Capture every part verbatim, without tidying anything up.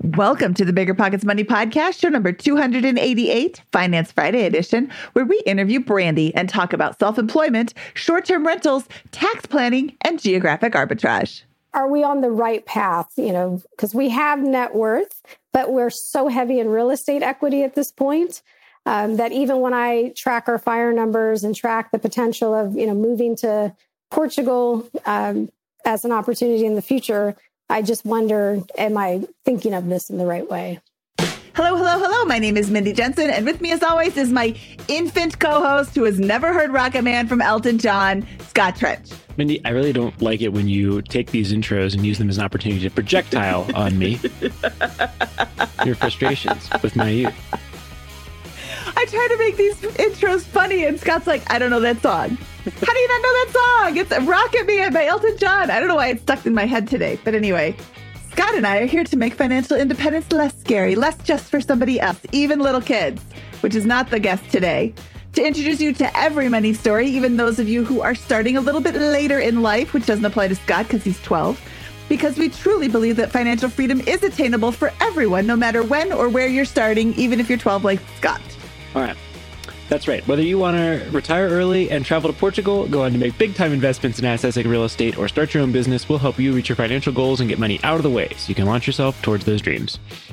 Welcome to the Bigger Pockets Money Podcast, show number two hundred eighty-eight, Finance Friday edition, where we interview Brandy and talk about self-employment, short-term rentals, tax planning, and geographic arbitrage. Are we on the right path? You know, because we have net worth, but we're so heavy in real estate equity at this point um, that even when I track our FIRE numbers and track the potential of, you know, moving to Portugal um, as an opportunity in the future, I just wonder, am I thinking of this in the right way? Hello, hello, hello. My name is Mindy Jensen, and with me as always is my infant co-host who has never heard Rocket Man from Elton John, Scott Trench. Mindy, I really don't like it when you take these intros and use them as an opportunity to projectile on me your frustrations with my youth. I try to make these intros funny, and Scott's like, I don't know that song. How do you not know that song? It's Rocket Man by Elton John. I don't know why it's stuck in my head today. But anyway, Scott and I are here to make financial independence less scary, less just for somebody else, even little kids, which is not the guest today. To introduce you to every money story, even those of you who are starting a little bit later in life, which doesn't apply to Scott because he's twelve, because we truly believe that financial freedom is attainable for everyone, no matter when or where you're starting, even if you're twelve like Scott. All right. That's right. Whether you want to retire early and travel to Portugal, go on to make big-time investments in assets like real estate, or start your own business, we'll help you reach your financial goals and get money out of the way so you can launch yourself towards those dreams.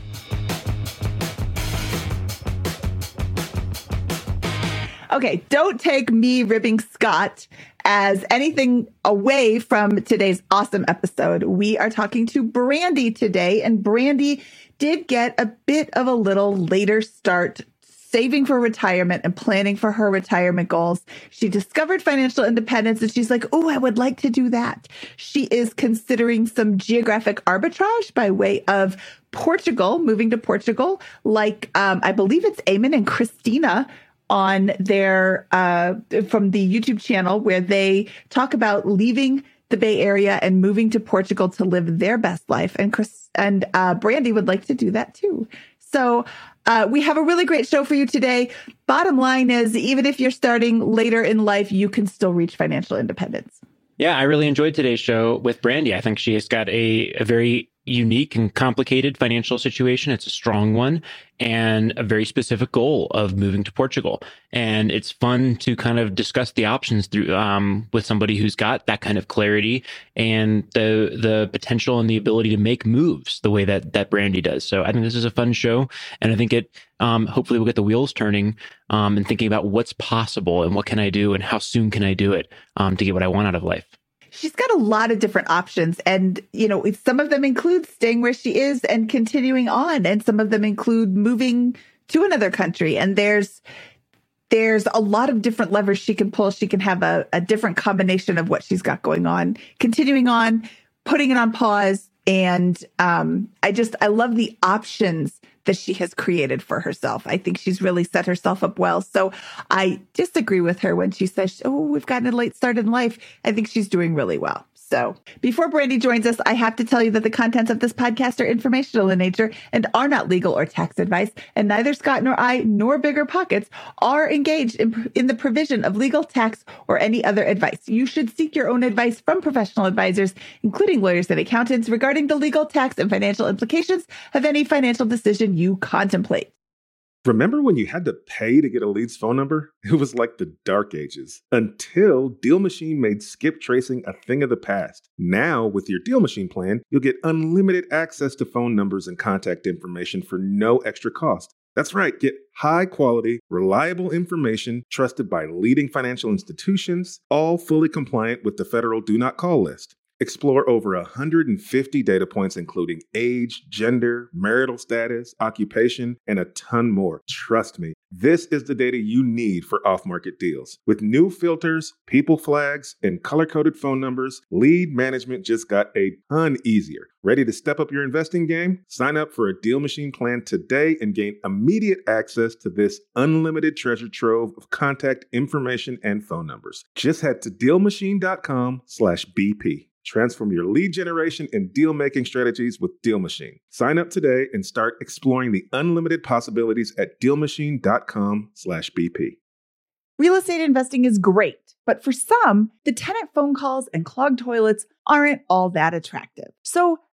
Okay, don't take me ribbing Scott as anything away from today's awesome episode. We are talking to Brandy today, and Brandy did get a bit of a little later start saving for retirement and planning for her retirement goals. She discovered financial independence and she's like, oh, I would like to do that. She is considering some geographic arbitrage by way of Portugal, moving to Portugal, like um, I believe it's Eamon and Christina on their, uh, from the YouTube channel where they talk about leaving the Bay Area and moving to Portugal to live their best life. And Chris and uh, Brandy would like to do that too. So uh, we have a really great show for you today. Bottom line is, even if you're starting later in life, you can still reach financial independence. Yeah, I really enjoyed today's show with Brandy. I think she has got a, a very unique and complicated financial situation. It's a strong one and a very specific goal of moving to Portugal. And it's fun to kind of discuss the options through um, with somebody who's got that kind of clarity and the the potential and the ability to make moves the way that that Brandy does. So I think this is a fun show, and I think it um, hopefully will get the wheels turning um, and thinking about what's possible and what can I do and how soon can I do it um, to get what I want out of life. She's got a lot of different options, and, you know, some of them include staying where she is and continuing on. And some of them include moving to another country. And there's, there's a lot of different levers she can pull. She can have a, a different combination of what she's got going on, continuing on, putting it on pause. And um, I just, I love the options that she has created for herself. I think she's really set herself up well. So I disagree with her when she says, oh, we've gotten a late start in life. I think she's doing really well. So before Brandy joins us, I have to tell you that the contents of this podcast are informational in nature and are not legal or tax advice. And neither Scott nor I nor Bigger Pockets are engaged in, in the provision of legal, tax, or any other advice. You should seek your own advice from professional advisors, including lawyers and accountants, regarding the legal, tax, and financial implications of any financial decision you contemplate. Remember when you had to pay to get a lead's phone number? It was like the dark ages, until Deal Machine made skip tracing a thing of the past. Now, with your Deal Machine plan, you'll get unlimited access to phone numbers and contact information for no extra cost. That's right, get high-quality, reliable information trusted by leading financial institutions, all fully compliant with the federal Do Not Call list. Explore over one hundred fifty data points, including age, gender, marital status, occupation, and a ton more. Trust me, this is the data you need for off-market deals. With new filters, people flags, and color-coded phone numbers, lead management just got a ton easier. Ready to step up your investing game? Sign up for a Deal Machine plan today and gain immediate access to this unlimited treasure trove of contact information and phone numbers. Just head to DealMachine.com slash BP. Transform your lead generation and deal-making strategies with Deal Machine. Sign up today and start exploring the unlimited possibilities at DealMachine.com slash BP. Real estate investing is great, but for some, the tenant phone calls and clogged toilets aren't all that attractive. So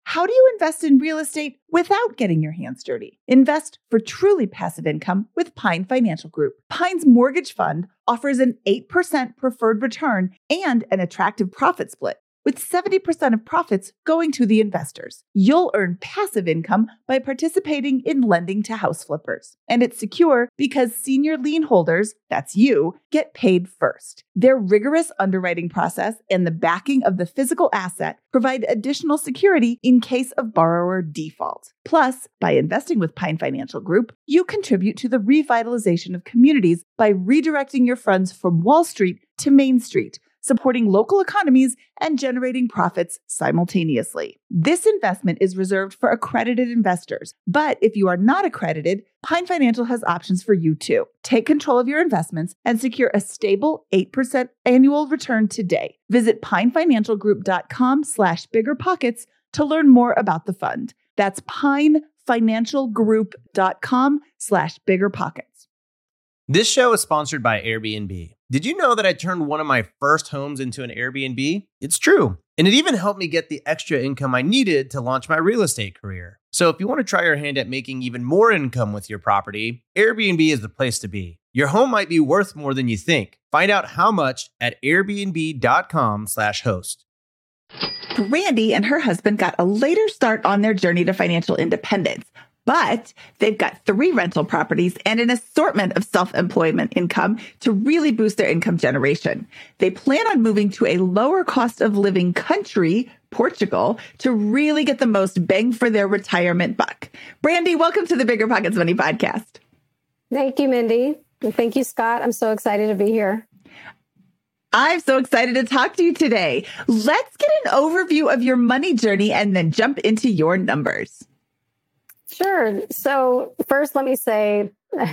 How do you invest in real estate without getting your hands dirty? Invest for truly passive income with Pine Financial Group. Pine's mortgage fund offers an eight percent preferred return and an attractive profit split, with seventy percent of profits going to the investors. You'll earn passive income by participating in lending to house flippers. And it's secure because senior lien holders, that's you, get paid first. Their rigorous underwriting process and the backing of the physical asset provide additional security in case of borrower default. Plus, by investing with Pine Financial Group, you contribute to the revitalization of communities by redirecting your funds from Wall Street to Main Street, supporting local economies and generating profits simultaneously. This investment is reserved for accredited investors, but if you are not accredited, Pine Financial has options for you too. Take control of your investments and secure a stable eight percent annual return today. Visit pinefinancialgroup.com slash biggerpockets to learn more about the fund. That's pinefinancialgroup.com slash biggerpockets. This show is sponsored by Airbnb. Did you know that I turned one of my first homes into an Airbnb? It's true. And it even helped me get the extra income I needed to launch my real estate career. So if you want to try your hand at making even more income with your property, Airbnb is the place to be. Your home might be worth more than you think. Find out how much at airbnb.com slash host. Brandy and her husband got a later start on their journey to financial independence, but they've got three rental properties and an assortment of self-employment income to really boost their income generation. They plan on moving to a lower cost of living country, Portugal, to really get the most bang for their retirement buck. Brandy, welcome to the Bigger Pockets Money Podcast. Thank you, Mindy. And thank you, Scott. I'm so excited to be here. I'm so excited to talk to you today. Let's get an overview of your money journey and then jump into your numbers. Sure. So first, let me say,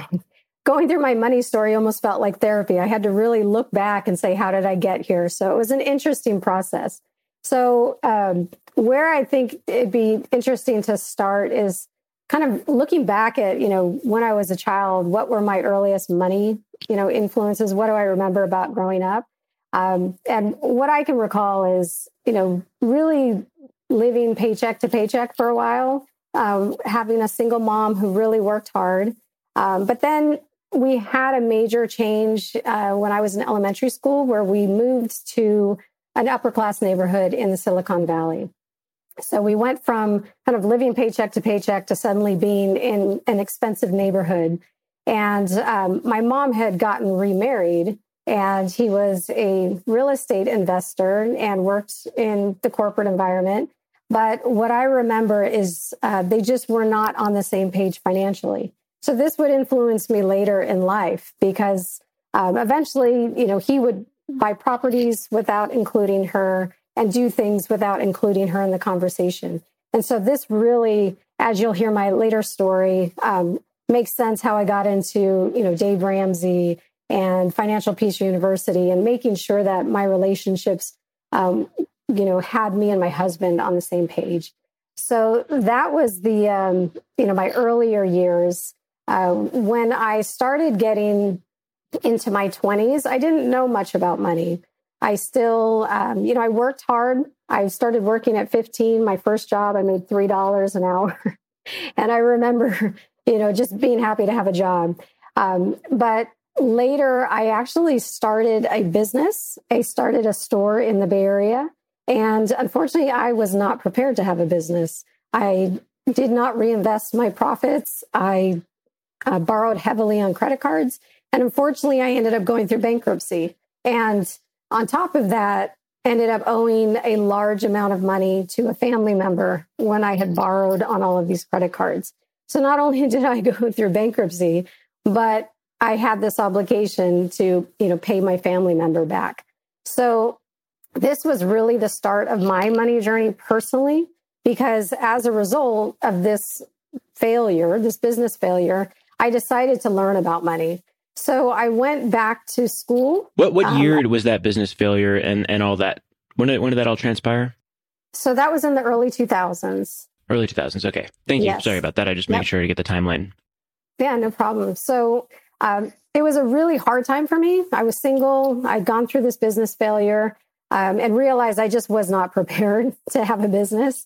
going through my money story almost felt like therapy. I had to really look back and say, how did I get here? So it was an interesting process. So um, where I think it'd be interesting to start is kind of looking back at, you know, when I was a child, what were my earliest money, you know, influences? What do I remember about growing up? Um, and what I can recall is, you know, really living paycheck to paycheck for a while, um, having a single mom who really worked hard. Um, but then we had a major change uh, when I was in elementary school, where we moved to an upper class neighborhood in the Silicon Valley. So we went from kind of living paycheck to paycheck to suddenly being in an expensive neighborhood. And um, my mom had gotten remarried, and he was a real estate investor and worked in the corporate environment. But what I remember is uh, they just were not on the same page financially. So this would influence me later in life, because um, eventually, you know, he would buy properties without including her and do things without including her in the conversation. And so this really, as you'll hear my later story, um, makes sense how I got into, you know, Dave Ramsey and Financial Peace University, and making sure that my relationships, um, you know, had me and my husband on the same page. So that was the, um, you know, my earlier years. Uh, when I started getting into my twenties, I didn't know much about money. I still, um, you know, I worked hard. I started working at fifteen. My first job, I made three dollars an hour. And I remember, you know, just being happy to have a job. Um, but later, I actually started a business. I started a store in the Bay Area. And unfortunately, I was not prepared to have a business. I did not reinvest my profits. I uh, borrowed heavily on credit cards. And unfortunately, I ended up going through bankruptcy. And on top of that, ended up owing a large amount of money to a family member when I had borrowed on all of these credit cards. So not only did I go through bankruptcy, but I had this obligation to, you know, pay my family member back. So this was really the start of my money journey personally, because as a result of this failure, this business failure, I decided to learn about money. So I went back to school. What what um, year was that business failure and, and all that? When did, when did that all transpire? So that was in the early two thousands. Early two thousands. Okay. Thank you. Yes. Sorry about that. I just made Yep. sure to get the timeline. Yeah, no problem. So um, it was a really hard time for me. I was single. I'd gone through this business failure um, and realized I just was not prepared to have a business.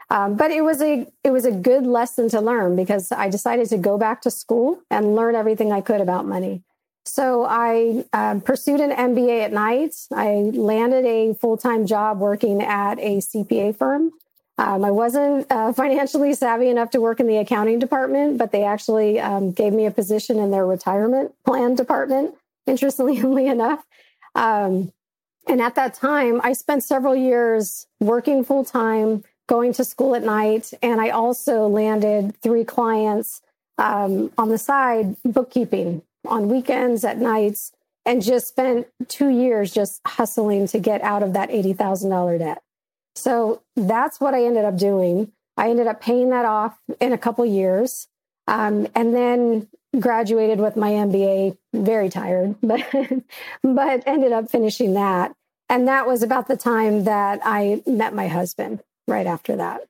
Um, but it was a it was a good lesson to learn because I decided to go back to school and learn everything I could about money. So I um, pursued an M B A at night. I landed a full-time job working at a C P A firm. Um, I wasn't uh, financially savvy enough to work in the accounting department, but they actually um, gave me a position in their retirement plan department, interestingly enough. Um, and at that time, I spent several years working full-time, going to school at night, and I also landed three clients um, on the side, bookkeeping on weekends, at nights, and just spent two years just hustling to get out of that eighty thousand dollars debt. So that's what I ended up doing. I ended up paying that off in a couple years, um, and then graduated with my M B A, very tired, but, but ended up finishing that. And that was about the time that I met my husband. Right after that.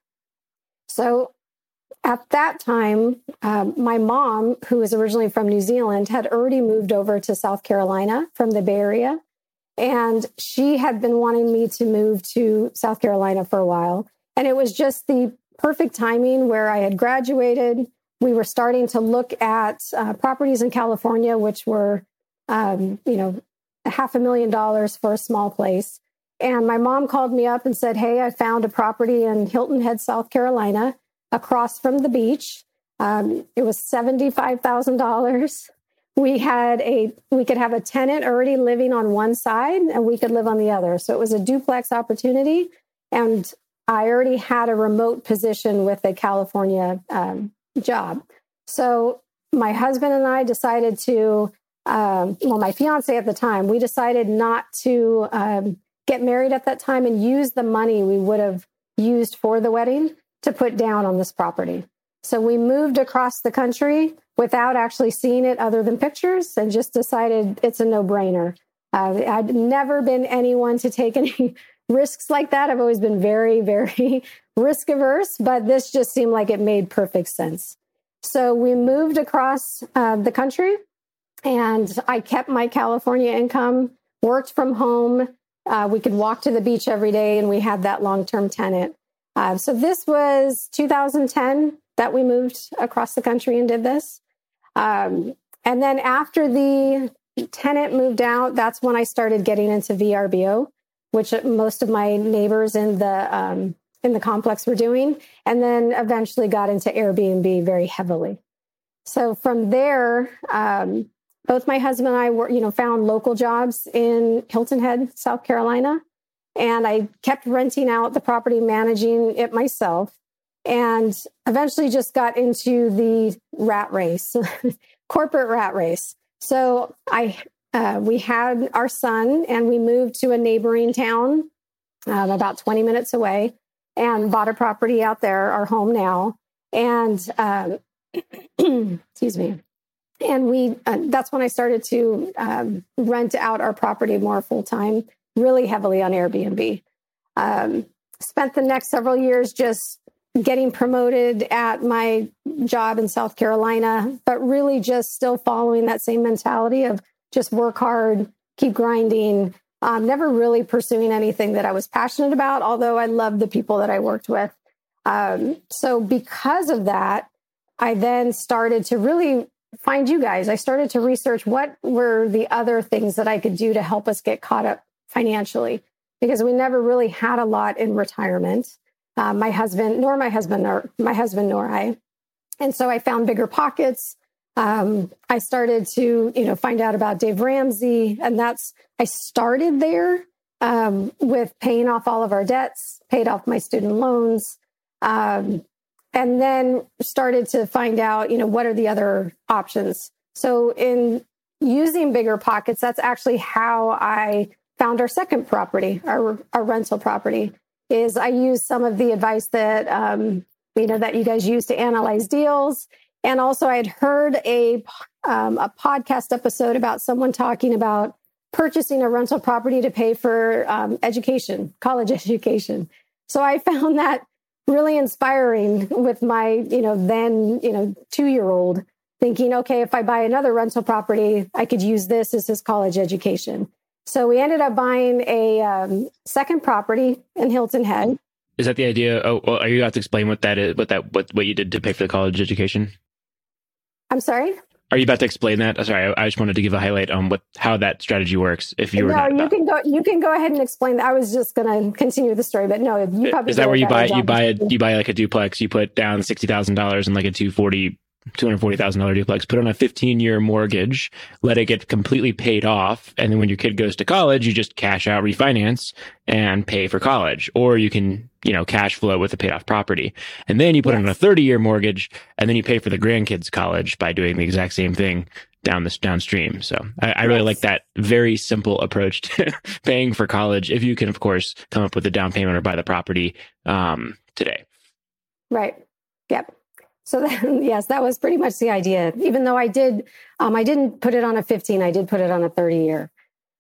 So at that time, um, my mom, who is originally from New Zealand, had already moved over to South Carolina from the Bay Area. And she had been wanting me to move to South Carolina for a while. And it was just the perfect timing where I had graduated. We were starting to look at uh, properties in California, which were, um, you know, a half a million dollars for a small place. And my mom called me up and said, hey, I found a property in Hilton Head, South Carolina, across from the beach. Um, it was seventy-five thousand dollars. We had a, we could have a tenant already living on one side and we could live on the other. So it was a duplex opportunity. And I already had a remote position with a California um, job. So my husband and I decided to, um, well, my fiance at the time, we decided not to, um, get married at that time and use the money we would have used for the wedding to put down on this property. So we moved across the country without actually seeing it other than pictures and just decided it's a no-brainer. Uh, I'd never been anyone to take any risks like that. I've always been very, very risk averse, but this just seemed like it made perfect sense. So we moved across uh, the country and I kept my California income, worked from home. Uh, we could walk to the beach every day, and we had that long-term tenant. Uh, so this was two thousand ten that we moved across the country and did this. Um, and then after the tenant moved out, that's when I started getting into V R B O, which most of my neighbors in the um, in the complex were doing, and then eventually got into Airbnb very heavily. So from there, um, both my husband and I were, you know, found local jobs in Hilton Head, South Carolina, and I kept renting out the property, managing it myself, and eventually just got into the rat race, corporate rat race. So I, uh, we had our son, and we moved to a neighboring town, um, about twenty minutes away, and bought a property out there, our home now, and um, excuse me. And we, uh, that's when I started to um, rent out our property more full time, really heavily on Airbnb. Um, spent the next several years just getting promoted at my job in South Carolina, but really just still following that same mentality of just work hard, keep grinding, um, never really pursuing anything that I was passionate about, although I loved the people that I worked with. Um, so because of that, I then started to really find you guys. I started to research what were the other things that I could do to help us get caught up financially, because we never really had a lot in retirement. Uh, my husband, nor my husband, nor my husband, nor I. And so I found Bigger Pockets. Um, I started to, you know, find out about Dave Ramsey, and that's, I started there um, with paying off all of our debts, paid off my student loans, um, and then started to find out, you know, what are the other options. So in using Bigger Pockets, that's actually how I found our second property, our, our rental property, is I used some of the advice that, um, you know, that you guys use to analyze deals. And also I had heard a, um, a podcast episode about someone talking about purchasing a rental property to pay for um, education, college education. So I found that really inspiring with my, you know, then, you know, two-year-old thinking, okay, if I buy another rental property, I could use this as his college education. So we ended up buying a um, second property in Hilton Head. Is that the idea? Oh, well, are you about to explain what that is? What that what what you did to pay for the college education? I'm sorry. Are you about to explain that? Oh, sorry, I, I just wanted to give a highlight on what how that strategy works. If you were no, not, you about. can go. You can go ahead and explain that. I was just going to continue the story, but no, you probably is that where you buy you buy a, you you buy like a duplex? You put down sixty thousand dollars in like a two forty. two hundred forty thousand dollars duplex, put on a fifteen year mortgage, let it get completely paid off. And then when your kid goes to college, you just cash out, refinance and pay for college. Or you can, you know, cash flow with a paid off property. And then you put yes. on a thirty year mortgage and then you pay for the grandkids' college by doing the exact same thing down this downstream. So I, I really yes. like that very simple approach to paying for college. If you can, of course, come up with a down payment or buy the property um, today. Right. Yep. So that, yes, that was pretty much the idea. Even though I did, um, I didn't put it on a fifteen, I did put it on a thirty year.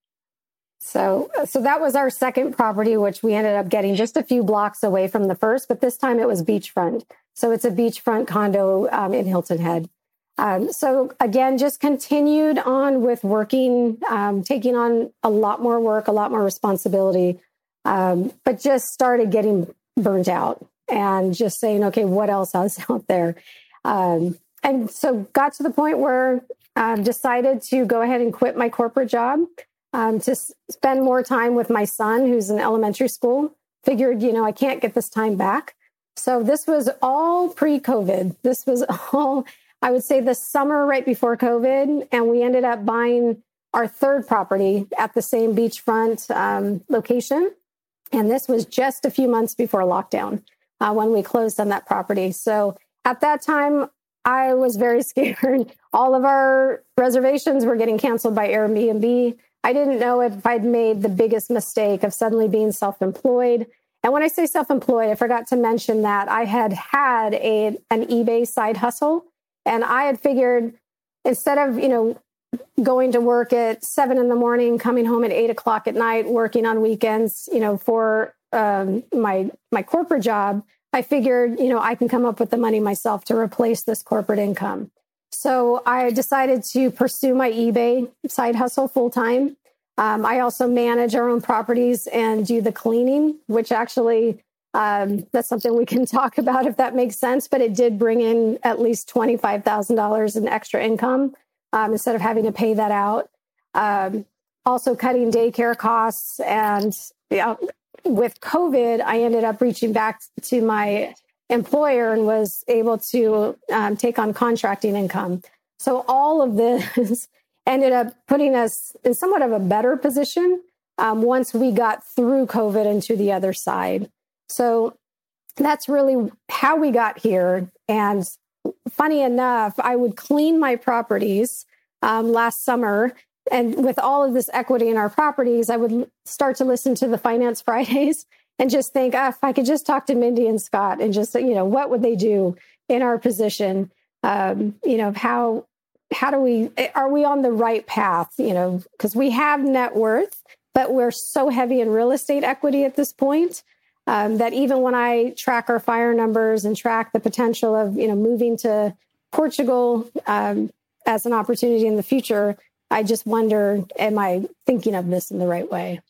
So, so that was our second property, which we ended up getting just a few blocks away from the first, but this time it was beachfront. So it's a beachfront condo um, in Hilton Head. Um, so again, just continued on with working, um, taking on a lot more work, a lot more responsibility, um, but just started getting burnt out. And just saying, okay, what else is out there? Um, and so got to the point where I um, decided to go ahead and quit my corporate job um, to s- spend more time with my son, who's in elementary school. Figured, you know, I can't get this time back. So this was all pre-COVID. This was all, I would say, the summer right before COVID. And we ended up buying our third property at the same beachfront um, location. And this was just a few months before lockdown. Uh, when we closed on that property. So at that time, I was very scared. All of our reservations were getting canceled by Airbnb. I didn't know if I'd made the biggest mistake of suddenly being self-employed. And when I say self-employed, I forgot to mention that I had had a an eBay side hustle. And I had figured instead of, you know, going to work at seven in the morning, coming home at eight o'clock at night, working on weekends, you know, for Um, my my corporate job, I figured, you know, I can come up with the money myself to replace this corporate income. So I decided to pursue my eBay side hustle full time. Um, I also manage our own properties and do the cleaning, which actually um, that's something we can talk about if that makes sense. But it did bring in at least twenty-five thousand dollars in extra income um, instead of having to pay that out. Um, also cutting daycare costs and yeah. With COVID, I ended up reaching back to my employer and was able to um, take on contracting income. So all of this ended up putting us in somewhat of a better position um, once we got through COVID and to the other side. So that's really how we got here. And funny enough, I would clean my properties um, last summer. And with all of this equity in our properties, I would start to listen to the Finance Fridays and just think, ah, if I could just talk to Mindy and Scott and just, you know, what would they do in our position? Um, you know, how how do we, are we on the right path? You know, because we have net worth, but we're so heavy in real estate equity at this point um, that even when I track our fire numbers and track the potential of, you know, moving to Portugal um, as an opportunity in the future, I just wonder, am I thinking of this in the right way?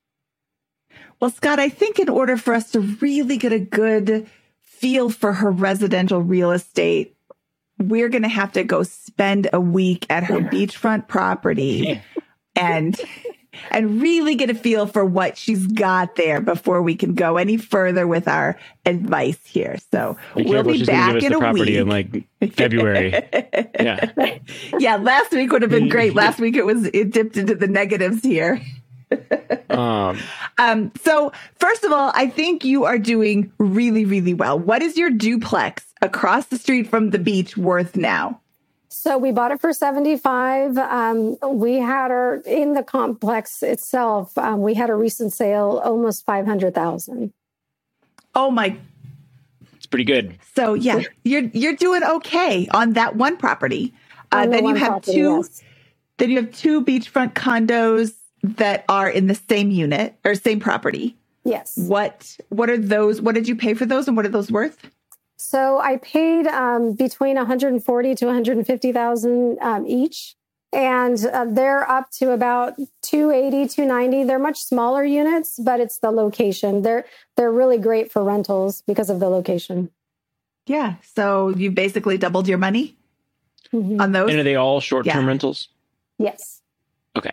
Well, Scott, I think in order for us to really get a good feel for her residential real estate, we're going to have to go spend a week at her beachfront property and and really get a feel for what she's got there before we can go any further with our advice here. So be we'll be she's back give us in the a property week. in like February. Yeah. Yeah. Last week would have been great. Last week it was, it dipped into the negatives here. um, um, so first of all, I think you are doing really, really well. What is your duplex across the street from the beach worth now? So we bought it for seventy-five. Um, we had her in the complex itself. Um, we had a recent sale, almost five hundred thousand. Oh my. It's pretty good. So yeah, you're, you're doing okay on that one property. Uh, the then you one have property, two, yes. then you have two beachfront condos that are in the same unit or same property. Yes. What, what are those? What did you pay for those and what are those worth? So I paid um, between one hundred forty to one hundred fifty thousand um, each And uh, they're up to about two eighty, two ninety. They're much smaller units, but it's the location. They're they're really great for rentals because of the location. Yeah. So you basically doubled your money Mm-hmm. on those. And are they all short-term Yeah. rentals? Yes. Okay.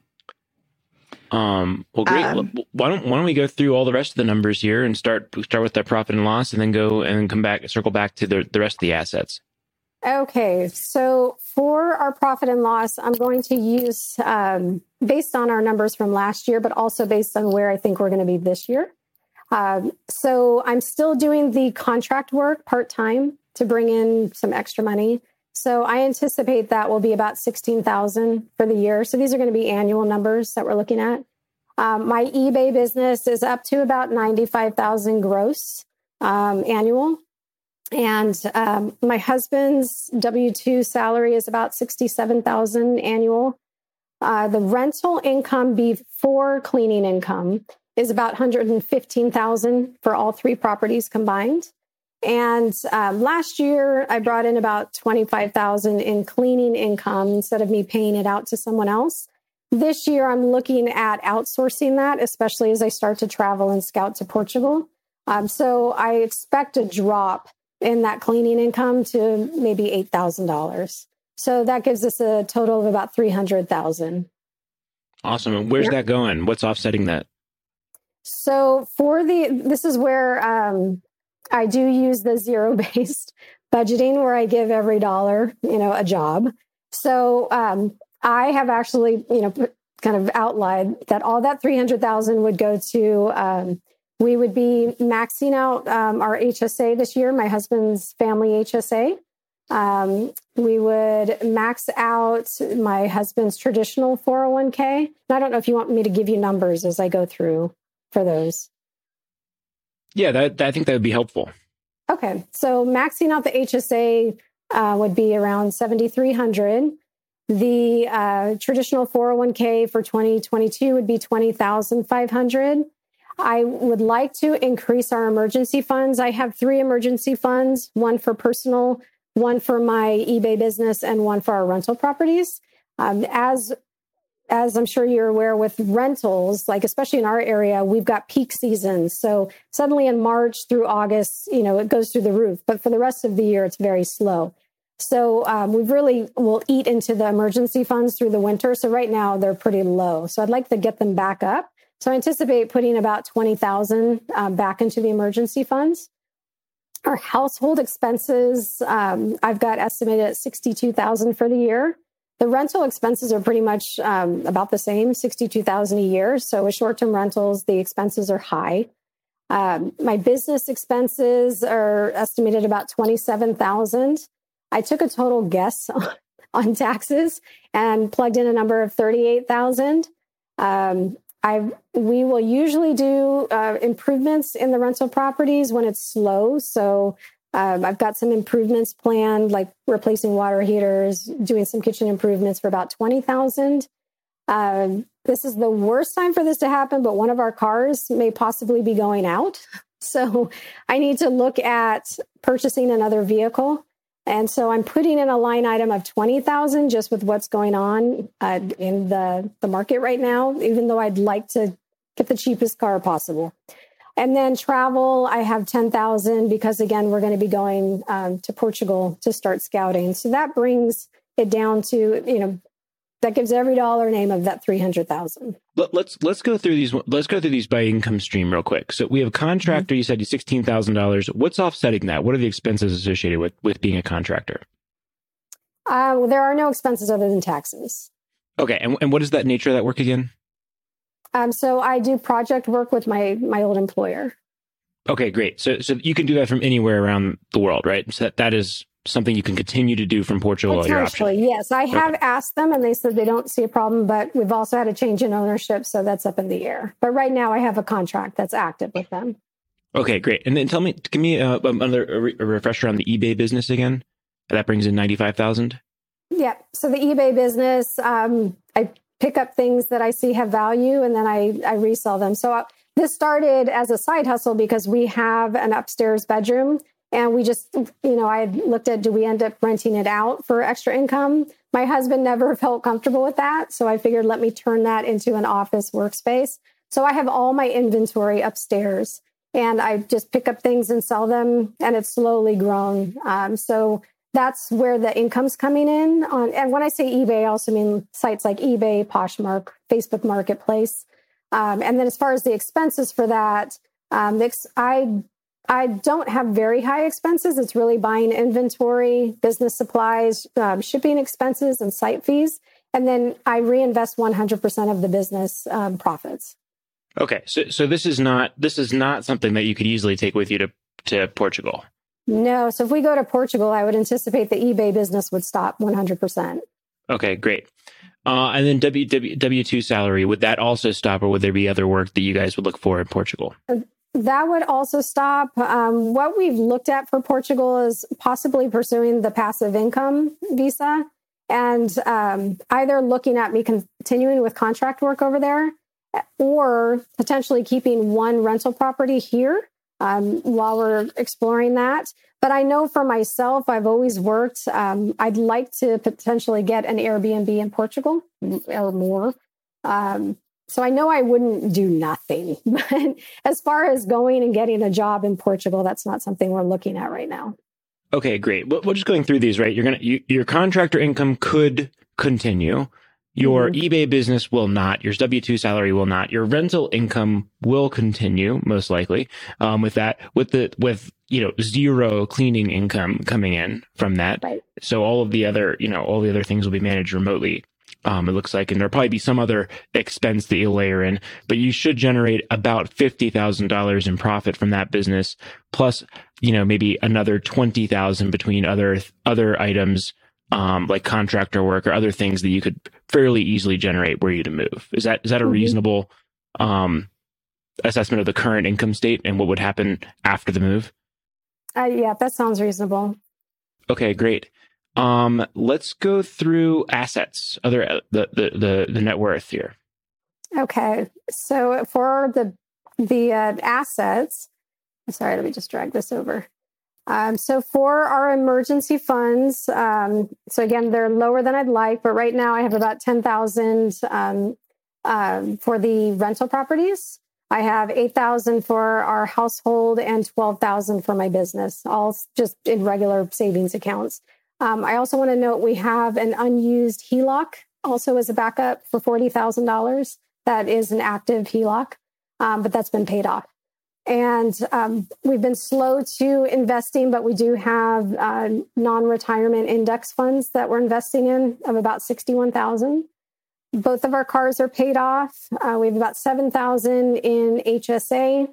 Um, well, great. Um, why don't why don't we go through all the rest of the numbers here and start start with that profit and loss, and then go and come back, circle back to the the rest of the assets. Okay, so for our profit and loss, I'm going to use, um, based on our numbers from last year, but also based on where I think we're going to be this year. Um, so I'm still doing the contract work part-time to bring in some extra money. So I anticipate that will be about sixteen thousand for the year. So these are going to be annual numbers that we're looking at. Um, my eBay business is up to about ninety-five thousand gross um, annual. And um, my husband's W two salary is about sixty-seven thousand annual. Uh, the rental income before cleaning income is about one hundred fifteen thousand for all three properties combined. And um, last year, I brought in about twenty-five thousand in cleaning income instead of me paying it out to someone else. This year, I'm looking at outsourcing that, especially as I start to travel and scout to Portugal. Um, so I expect a drop in that cleaning income to maybe eight thousand dollars. So that gives us a total of about three hundred thousand dollars. Awesome. And where's Yeah. that going? What's offsetting that? So for the, this is where um, I do use the zero-based budgeting where I give every dollar, you know, a job. So um, I have actually, you know, kind of outlined that all that three hundred thousand would go to, um, we would be maxing out um, our H S A this year, my husband's family H S A. Um, we would max out my husband's traditional four oh one k. And I don't know if you want me to give you numbers as I go through for those. Yeah, that, that I think that would be helpful. Okay, so maxing out the H S A uh, would be around seventy-three hundred. The uh, traditional four oh one k for twenty twenty-two would be twenty thousand five hundred. I would like to increase our emergency funds. I have three emergency funds, one for personal, one for my eBay business, and one for our rental properties. Um, as As I'm sure you're aware with rentals, like especially in our area, we've got peak seasons. So suddenly in March through August, you know, it goes through the roof. But for the rest of the year, it's very slow. So um, we really will eat into the emergency funds through the winter. So right now they're pretty low. So I'd like to get them back up. So I anticipate putting about twenty thousand um, back into the emergency funds. Our household expenses, um, I've got estimated at sixty-two thousand for the year. The rental expenses are pretty much um, about the same, sixty-two thousand a year. So with short-term rentals, the expenses are high. Um, my business expenses are estimated about twenty-seven thousand. I took a total guess on, on taxes and plugged in a number of thirty-eight thousand. Um, I we will usually do uh, improvements in the rental properties when it's slow. So Um, I've got some improvements planned, like replacing water heaters, doing some kitchen improvements for about twenty thousand. Um, this is the worst time for this to happen, but one of our cars may possibly be going out. So I need to look at purchasing another vehicle. And so I'm putting in a line item of twenty thousand just with what's going on uh, in the, the market right now, even though I'd like to get the cheapest car possible. And then travel, I have ten thousand because, again, we're going to be going um, to Portugal to start scouting. So that brings it down to, you know, that gives every dollar name of that three hundred thousand. Let, let's let's go through these. Let's go through these by income stream real quick. So we have a contractor. Mm-hmm. You said sixteen thousand dollars. What's offsetting that? What are the expenses associated with with being a contractor? Uh, well, there are no expenses other than taxes. Okay, and and what is that nature of that work again? Um, so I do project work with my my old employer. Okay, great. So so you can do that from anywhere around the world, right? So that, that is something you can continue to do from Portugal at your option. Yes. I have Okay. asked them and they said they don't see a problem, but we've also had a change in ownership. So that's up in the air. But right now I have a contract that's active with them. Okay, great. And then tell me, give me uh, another a, re- a refresher on the eBay business again. That brings in ninety-five thousand. Yeah. So the eBay business, um, I pick up things that I see have value and then I, I resell them. So uh, this started as a side hustle because we have an upstairs bedroom And we just, you know, I looked at, do we end up renting it out for extra income? My husband never felt comfortable with that. So I figured, let me turn that into an office workspace. So I have all my inventory upstairs and I just pick up things and sell them, and it's slowly grown. Um, so that's where the income's coming in on. And when I say eBay, I also mean sites like eBay, Poshmark, Facebook Marketplace. Um, and then as far as the expenses for that, um, I I don't have very high expenses. It's really buying inventory, business supplies, um, shipping expenses, and site fees. And then I reinvest one hundred percent of the business um, profits. Okay, so so this is not this is not something that you could easily take with you to to Portugal. No. So if we go to Portugal, I would anticipate the eBay business would stop one hundred percent. Okay, great. Uh, and then W W two salary, would that also stop, or would there be other work that you guys would look for in Portugal? That would also stop. Um, what we've looked at for Portugal is possibly pursuing the passive income visa, and um, either looking at me continuing with contract work over there, or potentially keeping one rental property here um, while we're exploring that. But I know for myself, I've always worked. Um, I'd like to potentially get an Airbnb in Portugal or more. Um, so I know I wouldn't do nothing. But as far as going and getting a job in Portugal, that's not something we're looking at right now. Okay, great. Well, we're just going through these, right? You're gonna you, your contractor income could continue. Your mm-hmm. eBay business will not. Your W two salary will not. Your rental income will continue, most likely. Um, with that, with the with you know zero cleaning income coming in from that. Right. So all of the other you know all the other things will be managed remotely. Um, it looks like, and there'll probably be some other expense that you'll layer in, but you should generate about fifty thousand dollars in profit from that business, plus you know maybe another twenty thousand between other other items. Um, like contractor work or other things that you could fairly easily generate were you to move. Is that is that a reasonable um, assessment of the current income state and what would happen after the move? Uh, yeah, that sounds reasonable. Okay, great. Um, let's go through assets, other the the the, the net worth here. Okay, so for the the uh, assets, sorry, let me just drag this over. Um, so for our emergency funds, um, so again, they're lower than I'd like, but right now I have about ten thousand um, um, for the rental properties. I have eight thousand for our household and twelve thousand for my business, all just in regular savings accounts. Um, I also want to note we have an unused H E L O C also as a backup for forty thousand dollars. That is an active H E L O C, um, but that's been paid off. And um, we've been slow to investing, but we do have uh, non-retirement index funds that we're investing in of about sixty-one thousand. Both of our cars are paid off. Uh, we have about seven thousand in H S A.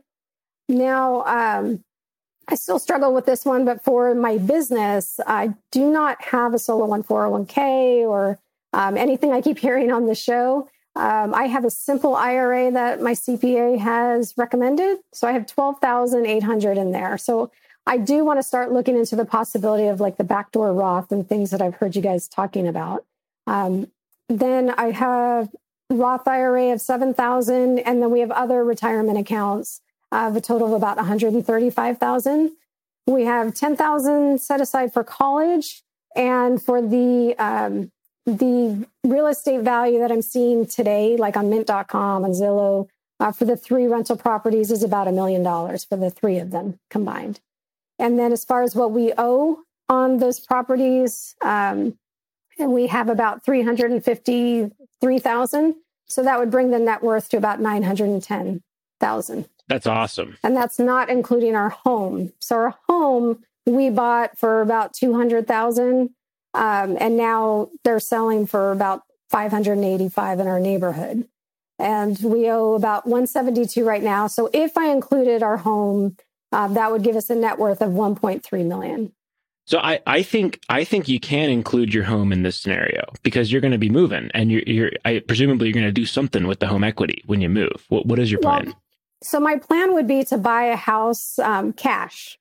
Now, um, I still struggle with this one, but for my business, I do not have a solo one four oh one k or um, anything I keep hearing on the show. Um, I have a simple I R A that my C P A has recommended. So I have twelve thousand eight hundred in there. So I do want to start looking into the possibility of like the backdoor Roth and things that I've heard you guys talking about. Um, then I have Roth I R A of seven thousand, and then we have other retirement accounts of a total of about one hundred thirty-five thousand. We have ten thousand set aside for college, and for the um, the real estate value that I'm seeing today, like on mint dot com and Zillow, uh, for the three rental properties is about a million dollars for the three of them combined. And then as far as what we owe on those properties, um, and we have about three hundred fifty-three thousand. So that would bring the net worth to about nine hundred ten thousand. That's awesome. And that's not including our home. So our home we bought for about two hundred thousand. Um, and now they're selling for about five hundred eighty-five in our neighborhood. And we owe about one seventy-two right now. So if I included our home, uh, that would give us a net worth of one point three million. So I, I think I think you can include your home in this scenario because you're going to be moving, and you're, you're I, presumably you're going to do something with the home equity when you move. What what is your plan? Well, so my plan would be to buy a house um, cash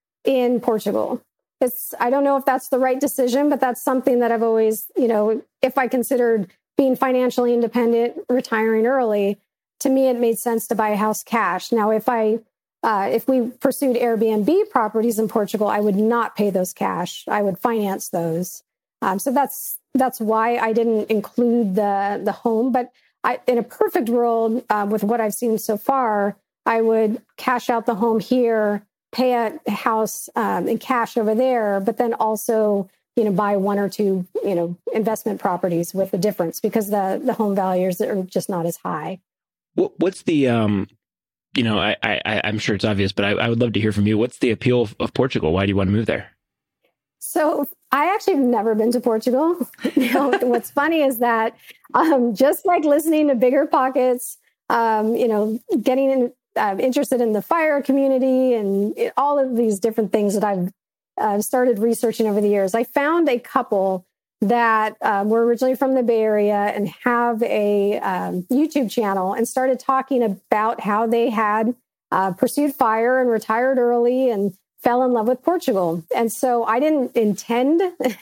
in Portugal. It's, I don't know if that's the right decision, but that's something that I've always, you know, if I considered being financially independent, retiring early, to me, it made sense to buy a house cash. Now, if I uh, if we pursued Airbnb properties in Portugal, I would not pay those cash. I would finance those. Um, so that's that's why I didn't include the the home. But I, in a perfect world, uh, with what I've seen so far, I would cash out the home here, pay a house um, in cash over there, but then also, you know, buy one or two, you know, investment properties with the difference because the the home values are just not as high. What's the, um, you know, I, I, I'm sure it's obvious, but I, I would love to hear from you. What's the appeal of, of Portugal? Why do you want to move there? So I actually have never been to Portugal. You know, what's funny is that um, just like listening to Bigger Pockets, um, you know, getting in, uh, interested in the fire community and it, all of these different things that I've uh, started researching over the years, I found a couple that uh, were originally from the Bay Area and have a um, YouTube channel and started talking about how they had uh, pursued fire and retired early and fell in love with Portugal. And so I didn't intend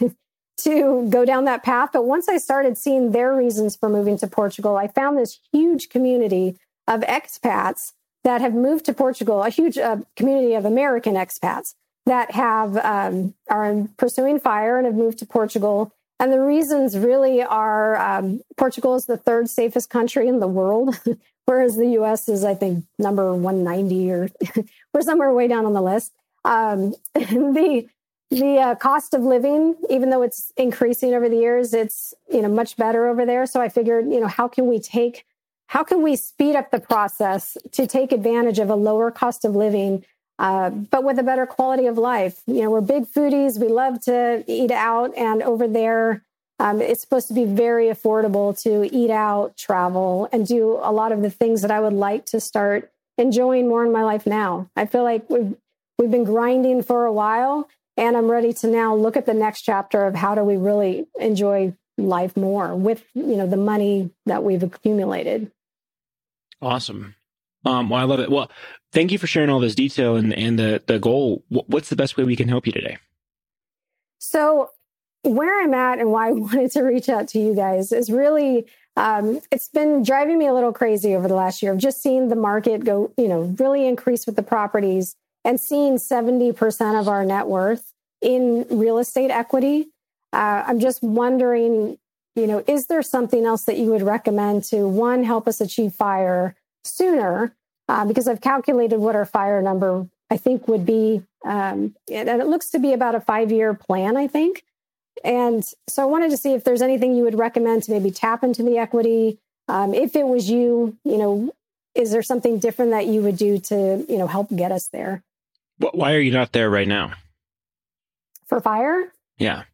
to go down that path. But once I started seeing their reasons for moving to Portugal, I found this huge community of expats that have moved to Portugal, a huge uh, community of American expats that have um, are pursuing fire and have moved to Portugal. And the reasons really are um, Portugal is the third safest country in the world, whereas the U S is, I think, number one ninety or we're somewhere way down on the list. Um, the the uh, cost of living, even though it's increasing over the years, it's, you know, much better over there. So I figured, you know, how can we take, how can we speed up the process to take advantage of a lower cost of living, uh, but with a better quality of life? You know, we're big foodies. We love to eat out. And over there, um, it's supposed to be very affordable to eat out, travel, and do a lot of the things that I would like to start enjoying more in my life now. I feel like we've, we've been grinding for a while, and I'm ready to now look at the next chapter of how do we really enjoy life more with, you know, the money that we've accumulated. Awesome. Um, well, I love it. Well, thank you for sharing all this detail and, and the, the goal. What's the best way we can help you today? So where I'm at and why I wanted to reach out to you guys is really, um, it's been driving me a little crazy over the last year of just seeing the market go, you know, really increase with the properties and seeing seventy percent of our net worth in real estate equity. Uh, I'm just wondering, you know, is there something else that you would recommend to, one, help us achieve fire sooner? Uh, because I've calculated what our fire number, I think, would be. Um, and it looks to be about a five-year plan, I think. And so I wanted to see if there's anything you would recommend to maybe tap into the equity. Um, if it was you, you know, is there something different that you would do to, you know, help get us there? Why are you not there right now? For fire? Yeah.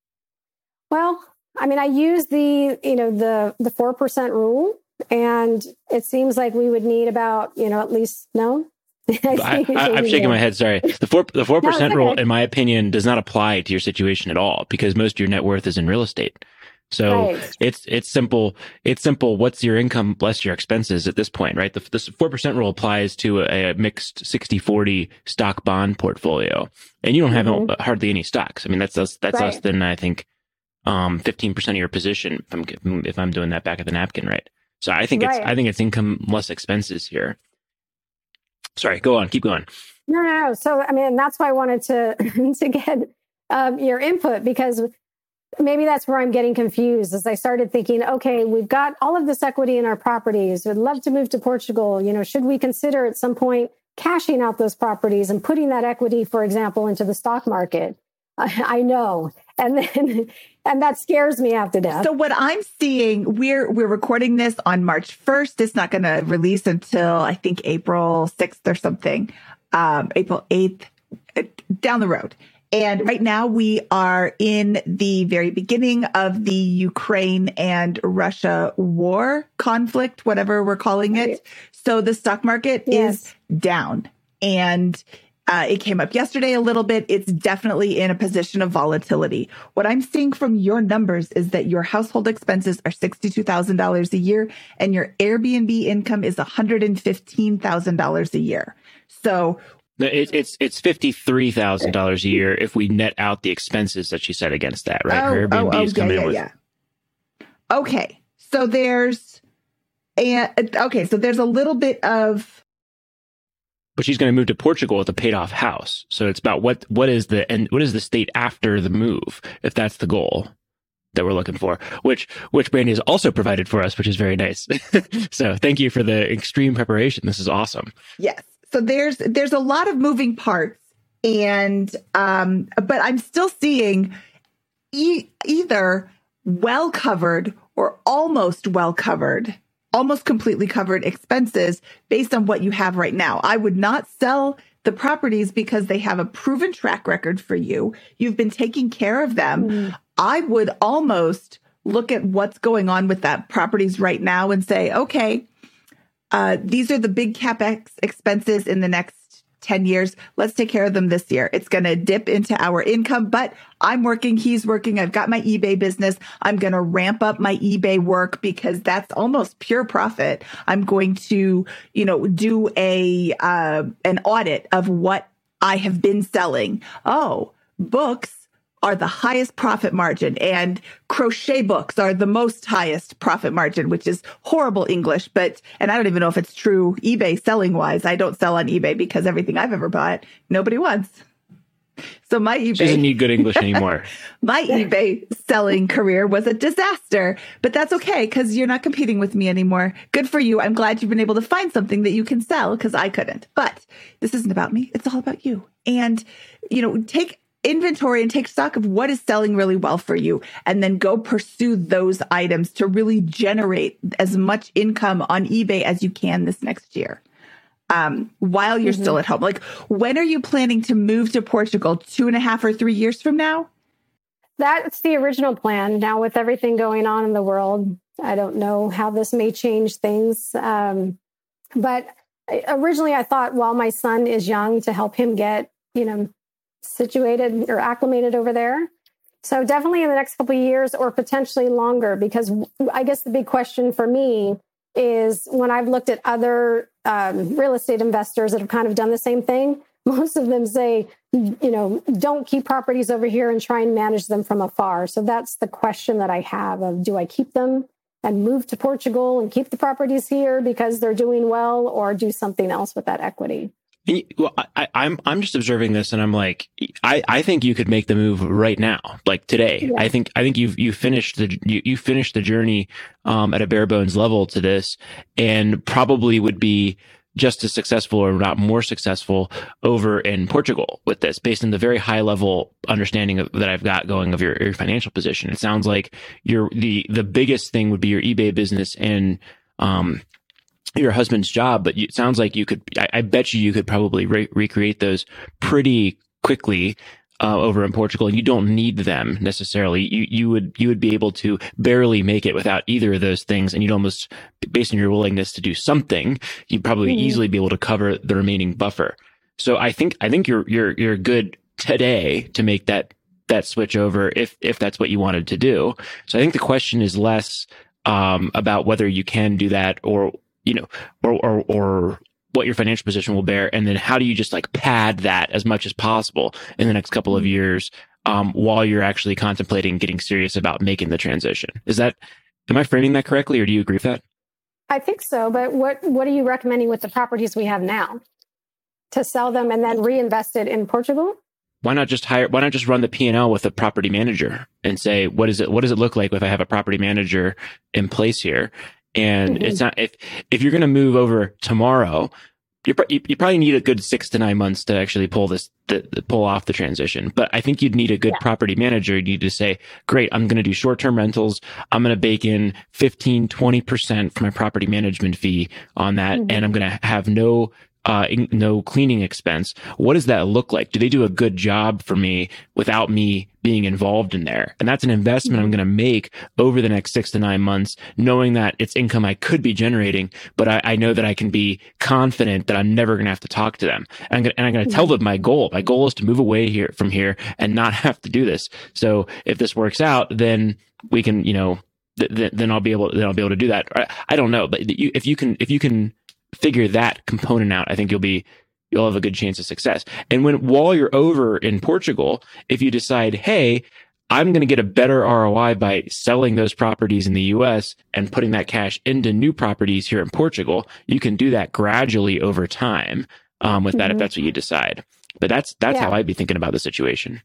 Well, I mean, I use the, you know, the, the four percent rule, and it seems like we would need about, you know, at least, no? I, I, I'm shaking my head. Sorry. The four, the four percent no, rule, okay. in my opinion, does not apply to your situation at all because most of your net worth is in real estate. So right. it's, it's simple. It's simple. What's your income less your expenses at this point, right? The, the four percent rule applies to a, a mixed sixty forty stock bond portfolio. And you don't have mm-hmm. hardly any stocks. I mean, that's, that's, that's right. less than, I think, um, fifteen percent of your position if I'm, if I'm doing that back of the napkin, right? So I think right. it's, I think it's income less expenses here. Sorry, go on, keep going. No, no, no. So, I mean, that's why I wanted to, to get um, your input, because maybe that's where I'm getting confused as I started thinking, okay, we've got all of this equity in our properties. We'd love to move to Portugal. You know, should we consider at some point cashing out those properties and putting that equity, for example, into the stock market? I, I know. And then, and that scares me half to death. So what I'm seeing, we're, we're recording this on March first. It's not going to release until I think April sixth or something, um, April eighth, down the road. And right now we are in the very beginning of the Ukraine and Russia war conflict, whatever we're calling it. Right. So the stock market yes. is down, and uh, it came up yesterday a little bit. It's definitely in a position of volatility. What I'm seeing from your numbers is that your household expenses are sixty-two thousand dollars a year and your Airbnb income is one hundred fifteen thousand dollars a year. So It, it's it's fifty-three thousand dollars a year if we net out the expenses that she said against that, right? Oh, Her Airbnb oh, oh, is yeah, coming yeah, in with. Yeah. Okay, so there's and okay, so there's a little bit of But she's going to move to Portugal with a paid off house. So it's about what, what is the, and what is the state after the move, if that's the goal that we're looking for, which, which Brandy has also provided for us, which is very nice. So thank you for the extreme preparation. This is awesome. Yes. So there's, there's a lot of moving parts and, um, but I'm still seeing e- either well covered or almost well covered, almost completely covered expenses based on what you have right now. I would not sell the properties because they have a proven track record for you. You've been taking care of them. Mm. I would almost look at what's going on with that properties right now and say, okay, uh, these are the big CapEx expenses in the next ten years. Let's take care of them this year. It's going to dip into our income, but I'm working, he's working. I've got my eBay business. I'm going to ramp up my eBay work because that's almost pure profit. I'm going to, you know, do a, uh, an audit of what I have been selling. Oh, books are the highest profit margin and crochet books are the most highest profit margin, which is horrible English. But, and I don't even know if it's true eBay selling wise. I don't sell on eBay because everything I've ever bought, nobody wants. So my eBay she doesn't need good English anymore. My eBay selling career was a disaster, but that's okay because you're not competing with me anymore. Good for you. I'm glad you've been able to find something that you can sell because I couldn't. But this isn't about me. It's all about you. And, you know, take inventory and take stock of what is selling really well for you, and then go pursue those items to really generate as much income on eBay as you can this next year. Um, while you're mm-hmm. still at home. Like, when are you planning to move to Portugal? Two and a half or three years from now? That's the original plan. Now, with everything going on in the world, I don't know how this may change things. Um, but originally I thought while my son is young to help him get, you know, situated or acclimated over there. So definitely in the next couple of years or potentially longer, because I guess the big question for me is when I've looked at other um, real estate investors that have kind of done the same thing, most of them say, you know, don't keep properties over here and try and manage them from afar. So that's the question that I have of, do I keep them and move to Portugal and keep the properties here because they're doing well, or do something else with that equity? Well, I, I'm I'm just observing this, and I'm like, I, I think you could make the move right now, like today. Yeah. I think I think you've you finished the you, you finished the journey um, at a bare bones level to this, and probably would be just as successful, or not more successful, over in Portugal with this, based on the very high level understanding of, that I've got going of your, your financial position. It sounds like your the the biggest thing would be your eBay business and um. your husband's job, but it sounds like you could, I, I bet you you could probably re- recreate those pretty quickly uh, over in Portugal. You don't need them necessarily. You, you would, you would be able to barely make it without either of those things. And you'd almost, based on your willingness to do something, you'd probably mm-hmm. easily be able to cover the remaining buffer. So I think, I think you're, you're, you're good today to make that, that switch over if, if that's what you wanted to do. So I think the question is less um, about whether you can do that, or you know, or, or, or what your financial position will bear. And then how do you just like pad that as much as possible in the next couple of years, um, while you're actually contemplating getting serious about making the transition? Is that, am I framing that correctly, or do you agree with that? I think so. But what, what are you recommending with the properties we have now, to sell them and then reinvest it in Portugal? Why not just hire, why not just run the P and L with a property manager and say, what is it, what does it look like if I have a property manager in place here? And mm-hmm. it's not, if, if you're going to move over tomorrow, you, you you probably need a good six to nine months to actually pull this, the, the pull off the transition. But I think you'd need a good yeah. property manager. You need to say, great, I'm going to do short-term rentals. I'm going to bake in fifteen, twenty percent for my property management fee on that. Mm-hmm. And I'm going to have no Uh, no cleaning expense. What does that look like? Do they do a good job for me without me being involved in there? And that's an investment mm-hmm. I'm going to make over the next six to nine months, knowing that it's income I could be generating, but I, I know that I can be confident that I'm never going to have to talk to them. And I'm going and I'm going to mm-hmm. tell them my goal. My goal is to move away here from here and not have to do this. So if this works out, then we can, you know, th- then I'll be able, then I'll be able to do that. I, I don't know, but you, if you can, if you can figure that component out, I think you'll be, you'll have a good chance of success. And when, while you're over in Portugal, if you decide, hey, I'm going to get a better R O I by selling those properties in the U S and putting that cash into new properties here in Portugal, you can do that gradually over time. um, with that, Mm-hmm. if that's what you decide. But that's that's Yeah. how I'd be thinking about the situation.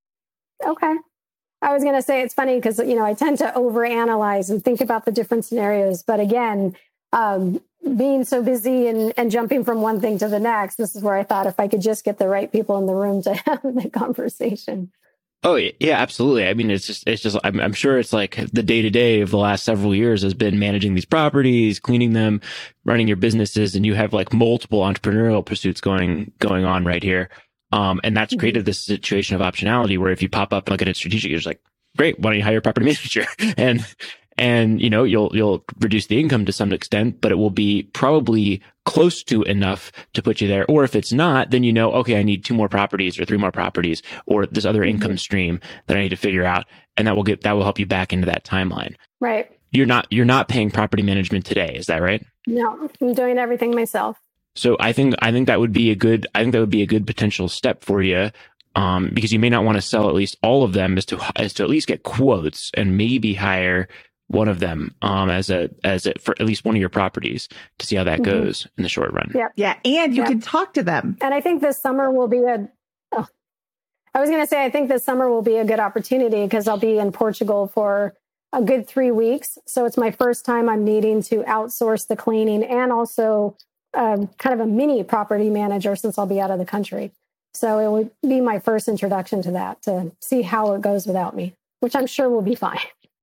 Okay. I was going to say it's funny because, you know, I tend to overanalyze and think about the different scenarios. But again, um, being so busy and, and jumping from one thing to the next, this is where I thought if I could just get the right people in the room to have the conversation. Oh yeah, absolutely. I mean, it's just, it's just, I'm, I'm sure it's like the day to day of the last several years has been managing these properties, cleaning them, running your businesses, and you have like multiple entrepreneurial pursuits going, going on right here. Um, and that's created this situation of optionality where if you pop up and look at it strategic, you're just like, great, why don't you hire a property manager? and, and, you know, you'll, you'll reduce the income to some extent, but it will be probably close to enough to put you there. Or if it's not, then you know, okay, I need two more properties or three more properties or this other mm-hmm. income stream that I need to figure out. And that will get, that will help you back into that timeline. Right. You're not, you're not paying property management today. Is that right? No, I'm doing everything myself. So I think, I think that would be a good, I think that would be a good potential step for you. Um, because you may not want to sell at least all of them as to, as to at least get quotes and maybe hire one of them, um, as a, as a, for at least one of your properties to see how that mm-hmm. goes in the short run. Yeah. Yeah. And you yeah. can talk to them. And I think this summer will be a, oh, I was going to say, I think this summer will be a good opportunity because I'll be in Portugal for a good three weeks. So it's my first time I'm needing to outsource the cleaning and also um, kind of a mini property manager since I'll be out of the country. So it would be my first introduction to that, to see how it goes without me, which I'm sure will be fine.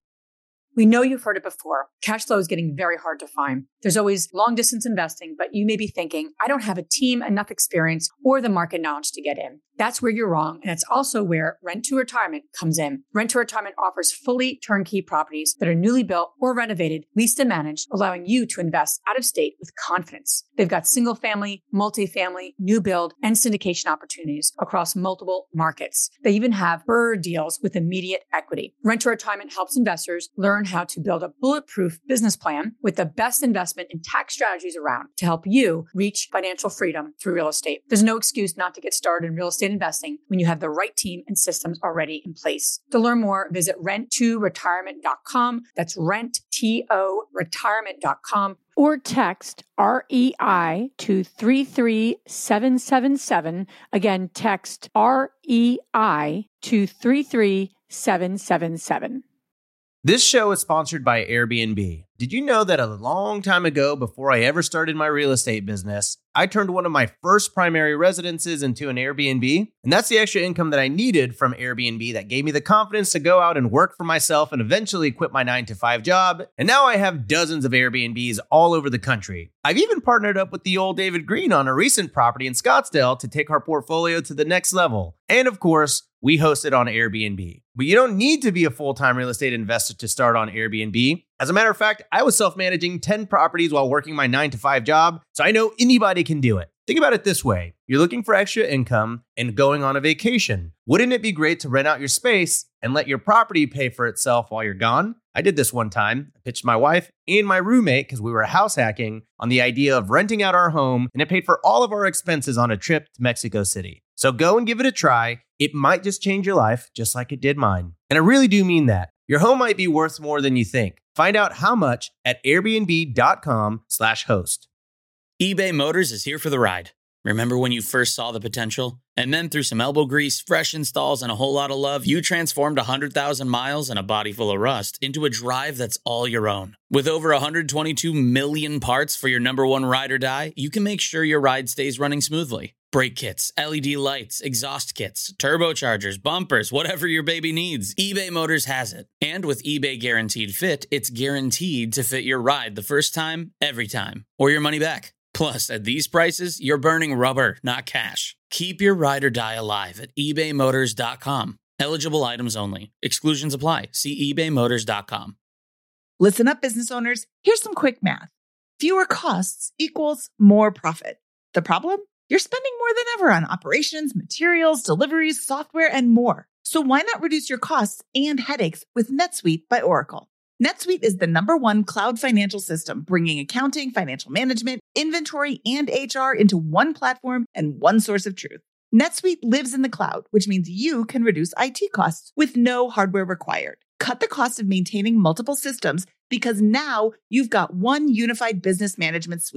We know you've heard it before. Cash flow is getting very hard to find. There's always long distance investing, but you may be thinking, I don't have a team, enough experience, or the market knowledge to get in. That's where you're wrong. And it's also where Rent to Retirement comes in. Rent to Retirement offers fully turnkey properties that are newly built or renovated, leased and managed, allowing you to invest out of state with confidence. They've got single family, multifamily, new build, and syndication opportunities across multiple markets. They even have BRRRR deals with immediate equity. Rent to Retirement helps investors learn how to build a bulletproof business plan with the best investment and tax strategies around to help you reach financial freedom through real estate. There's no excuse not to get started in real estate investing when you have the right team and systems already in place. To learn more, visit rent to retirement dot com. That's rent, T O, retirement dot com. Or text R E I to three three seven seven seven. Again, text R E I to three three seven seven seven. This show is sponsored by Airbnb. Did you know that a long time ago, before I ever started my real estate business, I turned one of my first primary residences into an Airbnb? And that's the extra income that I needed from Airbnb that gave me the confidence to go out and work for myself and eventually quit my nine to five job. And now I have dozens of Airbnbs all over the country. I've even partnered up with the old David Green on a recent property in Scottsdale to take our portfolio to the next level. And of course, we host it on Airbnb. But you don't need to be a full-time real estate investor to start on Airbnb. As a matter of fact, I was self-managing ten properties while working my nine to five job, so I know anybody can do it. Think about it this way. You're looking for extra income and going on a vacation. Wouldn't it be great to rent out your space and let your property pay for itself while you're gone? I did this one time. I pitched my wife and my roommate, because we were house hacking, on the idea of renting out our home, and it paid for all of our expenses on a trip to Mexico City. So go and give it a try. It might just change your life, just like it did mine. And I really do mean that. Your home might be worth more than you think. Find out how much at airbnb.com slash host. eBay Motors is here for the ride. Remember when you first saw the potential? And then through some elbow grease, fresh installs, and a whole lot of love, you transformed one hundred thousand miles and a body full of rust into a drive that's all your own. With over one hundred twenty-two million parts for your number one ride or die, you can make sure your ride stays running smoothly. Brake kits, L E D lights, exhaust kits, turbochargers, bumpers, whatever your baby needs, eBay Motors has it. And with eBay Guaranteed Fit, it's guaranteed to fit your ride the first time, every time, or your money back. Plus, at these prices, you're burning rubber, not cash. Keep your ride or die alive at ebay motors dot com. Eligible items only. Exclusions apply. See ebay motors dot com. Listen up, business owners. Here's some quick math. Fewer costs equals more profit. The problem? You're spending more than ever on operations, materials, deliveries, software, and more. So why not reduce your costs and headaches with NetSuite by Oracle? NetSuite is the number one cloud financial system, bringing accounting, financial management, inventory, and H R into one platform and one source of truth. NetSuite lives in the cloud, which means you can reduce I T costs with no hardware required. Cut the cost of maintaining multiple systems because now you've got one unified business management suite.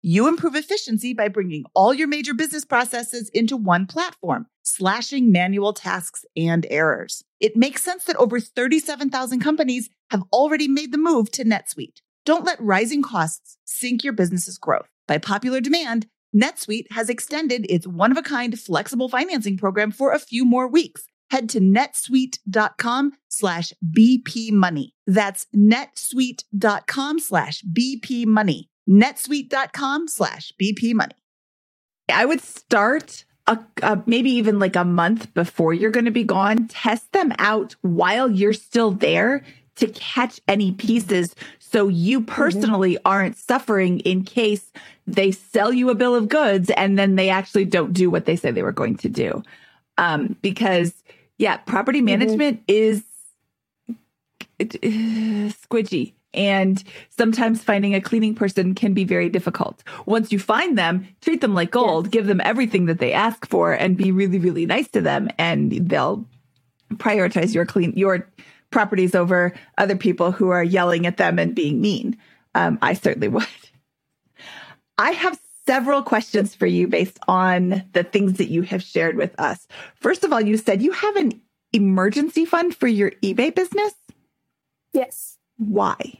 You improve efficiency by bringing all your major business processes into one platform, slashing manual tasks and errors. It makes sense that over thirty-seven thousand companies have already made the move to NetSuite. Don't let rising costs sink your business's growth. By popular demand, NetSuite has extended its one-of-a-kind flexible financing program for a few more weeks. Head to netsuite.com slash BP money. That's netsuite.com slash BP money. netsuite.com slash BP money. I would start a, a, maybe even like a month before you're going to be gone. Test them out while you're still there to catch any pieces so you personally mm-hmm. aren't suffering in case they sell you a bill of goods and then they actually don't do what they say they were going to do. Um, because, yeah, property management mm-hmm. is it, uh, squidgy. And sometimes finding a cleaning person can be very difficult. Once you find them, treat them like gold, yes. give them everything that they ask for, and be really, really nice to them. And they'll prioritize your clean your properties over other people who are yelling at them and being mean. Um, I certainly would. I have several questions for you based on the things that you have shared with us. First of all, you said you have an emergency fund for your eBay business? Yes. Why?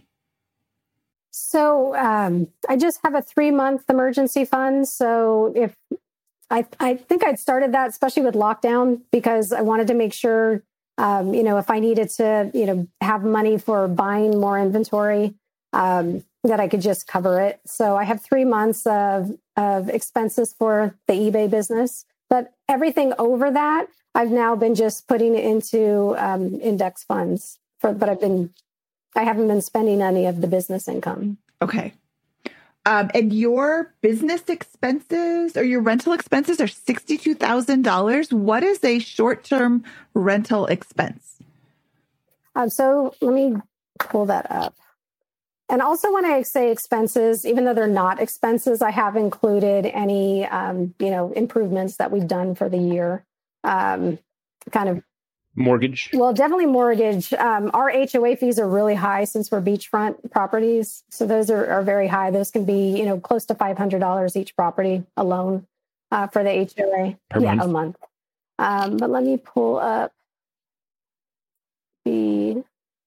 So um, I just have a three-month emergency fund. So if I, I think I'd started that, especially with lockdown, because I wanted to make sure, um, you know, if I needed to, you know, have money for buying more inventory, um, that I could just cover it. So I have three months of, of expenses for the eBay business, but everything over that, I've now been just putting into um, index funds for, but I've been, I haven't been spending any of the business income. Okay. Um, and your business expenses or your rental expenses are sixty-two thousand dollars. What is a short-term rental expense? Um, so let me pull that up. And also when I say expenses, even though they're not expenses, I have included any, um, you know, improvements that we've done for the year. Um, kind of mortgage. Well, definitely mortgage. Um, our H O A fees are really high since we're beachfront properties. So those are, are very high. Those can be, you know, close to five hundred dollars each property alone uh, for the H O A. Per yeah, month. a month. Um, but let me pull up the...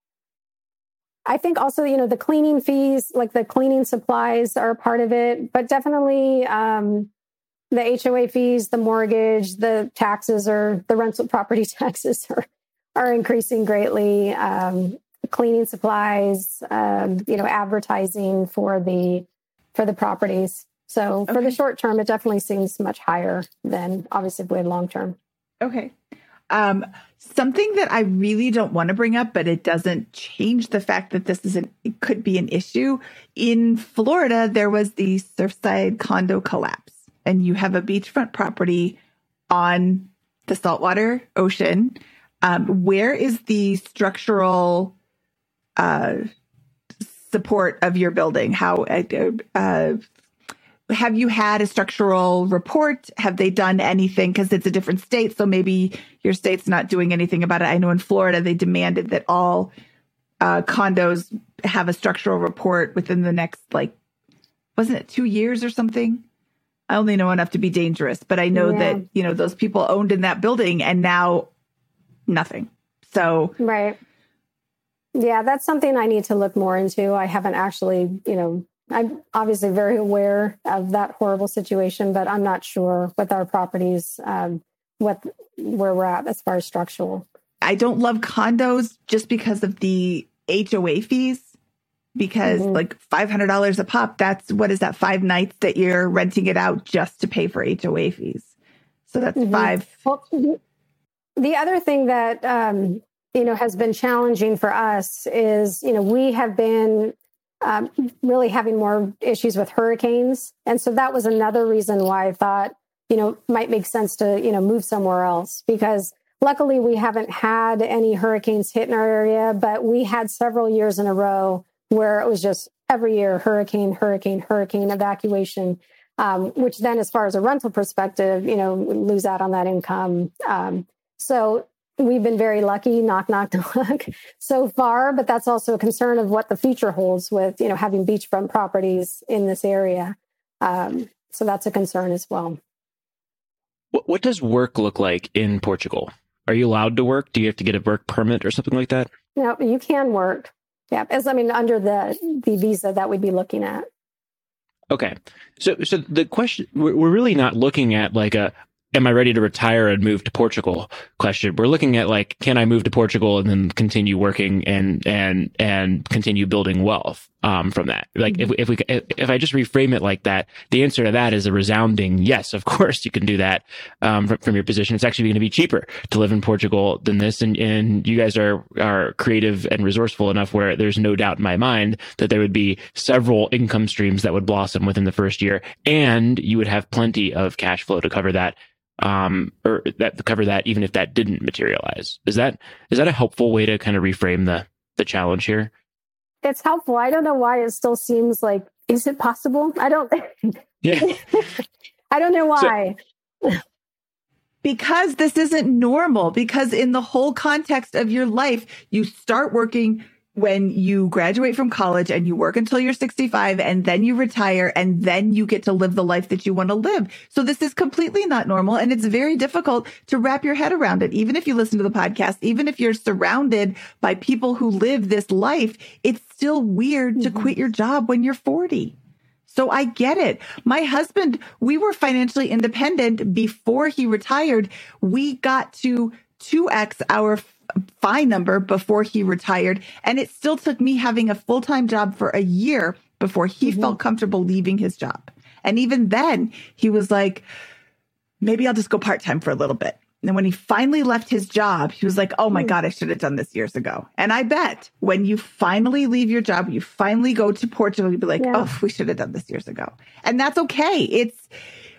I think also, you know, the cleaning fees, like the cleaning supplies are a part of it, but definitely um, the H O A fees, the mortgage, the taxes or the rental property taxes are, are increasing greatly. Um, cleaning supplies, um, you know, advertising for the, for the properties. So okay. For the short term, it definitely seems much higher than obviously the long term. Okay. Um, something that I really don't want to bring up, but it doesn't change the fact that this is an, it could be an issue. In Florida, there was the Surfside condo collapse, and you have a beachfront property on the saltwater ocean. Um, where is the structural uh, support of your building? How uh, have you had a structural report? Have they done anything? Because it's a different state, so maybe your state's not doing anything about it. I know in Florida, they demanded that all uh, condos have a structural report within the next, like, wasn't it two years or something? I only know enough to be dangerous, but I know yeah. that, you know, those people owned in that building and now nothing. So, right. Yeah, that's something I need to look more into. I haven't actually, you know, I'm obviously very aware of that horrible situation, but I'm not sure with our properties, um, what where we're at as far as structural. I don't love condos just because of the H O A fees, because mm-hmm. like five hundred dollars a pop, that's, what is that, five nights that you're renting it out just to pay for H O A fees. So that's mm-hmm. five. Well, the other thing that, um, you know, has been challenging for us is, you know, we have been Um, really having more issues with hurricanes. And so that was another reason why I thought, you know, might make sense to, you know, move somewhere else, because luckily we haven't had any hurricanes hit in our area, but we had several years in a row where it was just every year, hurricane, hurricane, hurricane evacuation, um, which then as far as a rental perspective, you know, lose out on that income. Um, so we've been very lucky, knock, knock, knock, so far, but that's also a concern of what the future holds with, you know, having beachfront properties in this area. Um, so that's a concern as well. What, what does work look like in Portugal? Are you allowed to work? Do you have to get a work permit or something like that? No, you can work. Yeah, as I mean, under the the visa that we'd be looking at. Okay, so so the question, we're, we're really not looking at like a, am I ready to retire and move to Portugal question. We're looking at like, can I move to Portugal and then continue working and and and continue building wealth um, from that? Like mm-hmm. if if we if I just reframe it like that, the answer to that is a resounding yes. Of course, you can do that um, from, from your position. It's actually going to be cheaper to live in Portugal than this, and and you guys are are creative and resourceful enough where there's no doubt in my mind that there would be several income streams that would blossom within the first year, and you would have plenty of cash flow to cover that. Um, or that to cover that, even if that didn't materialize. Is that is that a helpful way to kind of reframe the the challenge here? It's helpful. I don't know why it still seems like, is it possible? I don't. Yeah. I don't know why. So, because this isn't normal. Because in the whole context of your life, you start working when you graduate from college and you work until you're sixty-five and then you retire and then you get to live the life that you want to live. So this is completely not normal. And it's very difficult to wrap your head around it. Even if you listen to the podcast, even if you're surrounded by people who live this life, it's still weird mm-hmm. to quit your job when you're forty. So I get it. My husband, we were financially independent before he retired. We got to two X our fine number before he retired. And it still took me having a full-time job for a year before he mm-hmm. felt comfortable leaving his job. And even then he was like, maybe I'll just go part-time for a little bit. And when he finally left his job, he was like, oh my God, I should have done this years ago. And I bet when you finally leave your job, you finally go to Portugal, you'd be like, yeah. oh, we should have done this years ago. And that's okay. It's,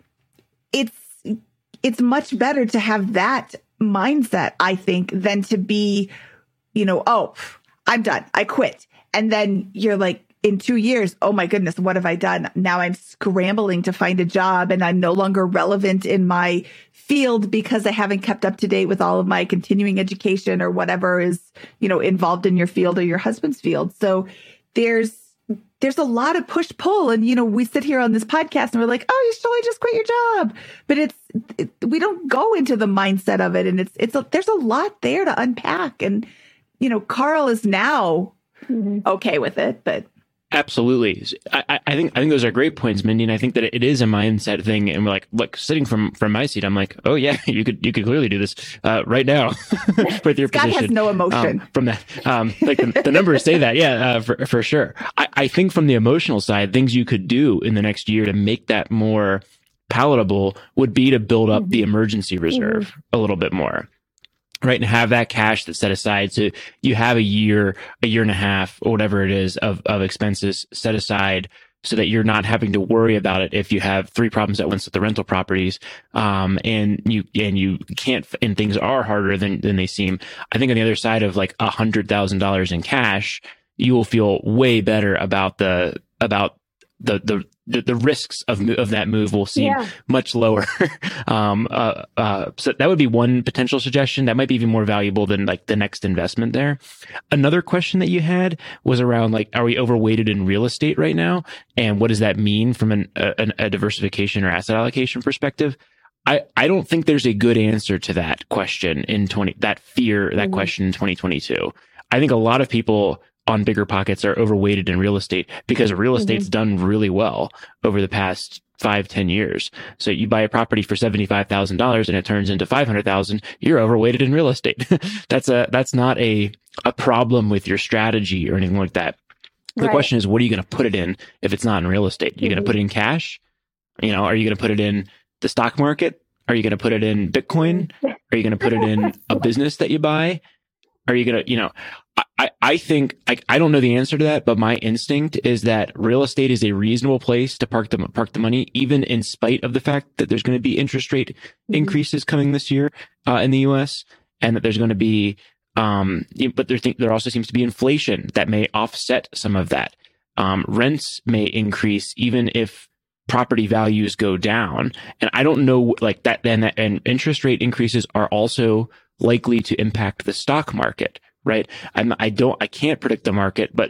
it's, it's much better to have that mindset, I think, than to be, you know, oh, I'm done. I quit. And then you're like, in two years, oh my goodness, what have I done? Now I'm scrambling to find a job and I'm no longer relevant in my field because I haven't kept up to date with all of my continuing education or whatever is, you know, involved in your field or your husband's field. So there's, there's a lot of push pull. And, you know, we sit here on this podcast and we're like, oh, you should only just quit your job. But it's, it, we don't go into the mindset of it. And it's, it's, a, there's a lot there to unpack. And, you know, Carl is now mm-hmm. okay with it, but. Absolutely. I, I think I think those are great points, Mindy. And I think that it is a mindset thing. And we're like, look, sitting from from my seat, I'm like, oh yeah, you could you could clearly do this uh, right now with your Scott position. Has no emotion um, from that. Um, like the, the numbers say that, yeah, uh, for for sure. I, I think from the emotional side, things you could do in the next year to make that more palatable would be to build up mm-hmm. the emergency reserve mm-hmm. a little bit more. Right. And have that cash that's set aside. So you have a year, a year and a half, or whatever it is of, of expenses set aside so that you're not having to worry about it if you have three problems at once with the rental properties. Um, and you, and you can't, and things are harder than, than they seem. I think on the other side of like a hundred thousand dollars in cash, you will feel way better about the, about the, the, the, the risks of of that move will seem yeah. much lower. um, uh, uh, so that would be one potential suggestion that might be even more valuable than like the next investment there. Another question that you had was around like, are we overweighted in real estate right now? And what does that mean from an, a, a diversification or asset allocation perspective? I, I don't think there's a good answer to that question in twenty, that fear, that mm-hmm. question in twenty twenty-two. I think a lot of people on Bigger Pockets are overweighted in real estate because real estate's mm-hmm. done really well over the past five, ten years. So you buy a property for seventy-five thousand dollars and it turns into five hundred thousand dollars, you're overweighted in real estate. that's a, that's not a, a problem with your strategy or anything like that. The right. question is, what are you going to put it in if it's not in real estate? You're mm-hmm. going to put it in cash? You know, are you going to put it in the stock market? Are you going to put it in Bitcoin? Are you going to put it in a business that you buy? Are you going to, you know, I, I think, I, I don't know the answer to that, but my instinct is that real estate is a reasonable place to park the, park the money, even in spite of the fact that there's going to be interest rate mm-hmm. increases coming this year uh, in the U S, and that there's going to be, um, but there, th- there also seems to be inflation that may offset some of that. Um, rents may increase even if property values go down. And I don't know, like that, then, and interest rate increases are also likely to impact the stock market. Right. I'm, I don't, I can't predict the market, but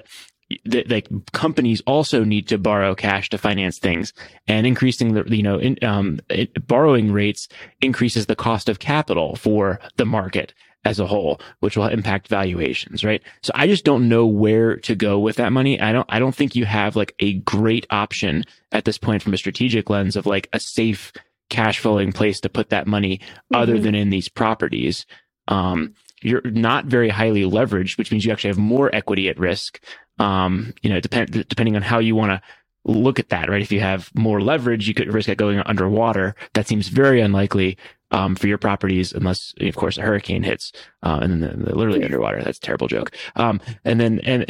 the, like companies also need to borrow cash to finance things, and increasing the, you know, in, um, it, borrowing rates increases the cost of capital for the market as a whole, which will impact valuations, right? So I just don't know where to go with that money. I don't, I don't think you have like a great option at this point from a strategic lens of like a safe cash flowing place to put that money mm-hmm. other than in these properties. Um, you're not very highly leveraged, which means you actually have more equity at risk. Um, you know, depend, depending on how you want to look at that, right? If you have more leverage, you could risk it going underwater. That seems very unlikely, um, for your properties, unless, of course, a hurricane hits, uh, and then they're literally underwater. That's a terrible joke. Um, and then, and,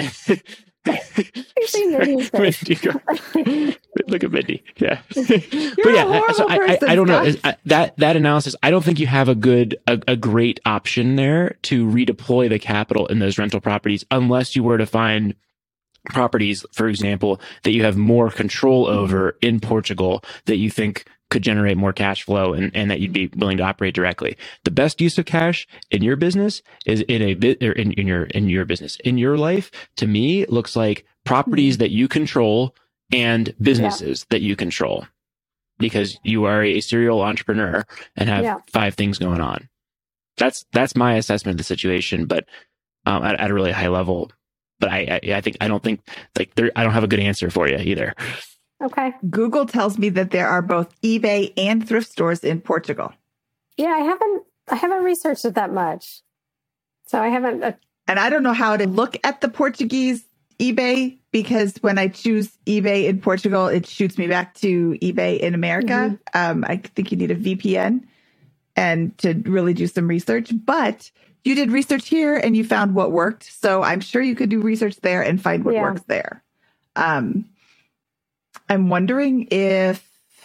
Mindy, look at Mindy. Yeah. But yeah, so I, I, I don't know I, that, that analysis. I don't think you have a good, a, a great option there to redeploy the capital in those rental properties, unless you were to find properties, for example, that you have more control over in Portugal that you think could generate more cash flow and, and that you'd be willing to operate directly. The best use of cash in your business is in a bit or in, in your, in your business, in your life, to me, looks like properties that you control and businesses yeah. that you control, because you are a serial entrepreneur and have yeah. five things going on. That's, that's my assessment of the situation, but um, at, at a really high level. But I, I, I think, I don't think like there, I don't have a good answer for you either. Okay. Google tells me that there are both eBay and thrift stores in Portugal. Yeah, I haven't, I haven't researched it that much. So I haven't. Uh... And I don't know how to look at the Portuguese eBay, because when I choose eBay in Portugal, it shoots me back to eBay in America. Mm-hmm. Um, I think you need a V P N and to really do some research, but you did research here and you found what worked. So I'm sure you could do research there and find what yeah. works there. Um, I'm wondering if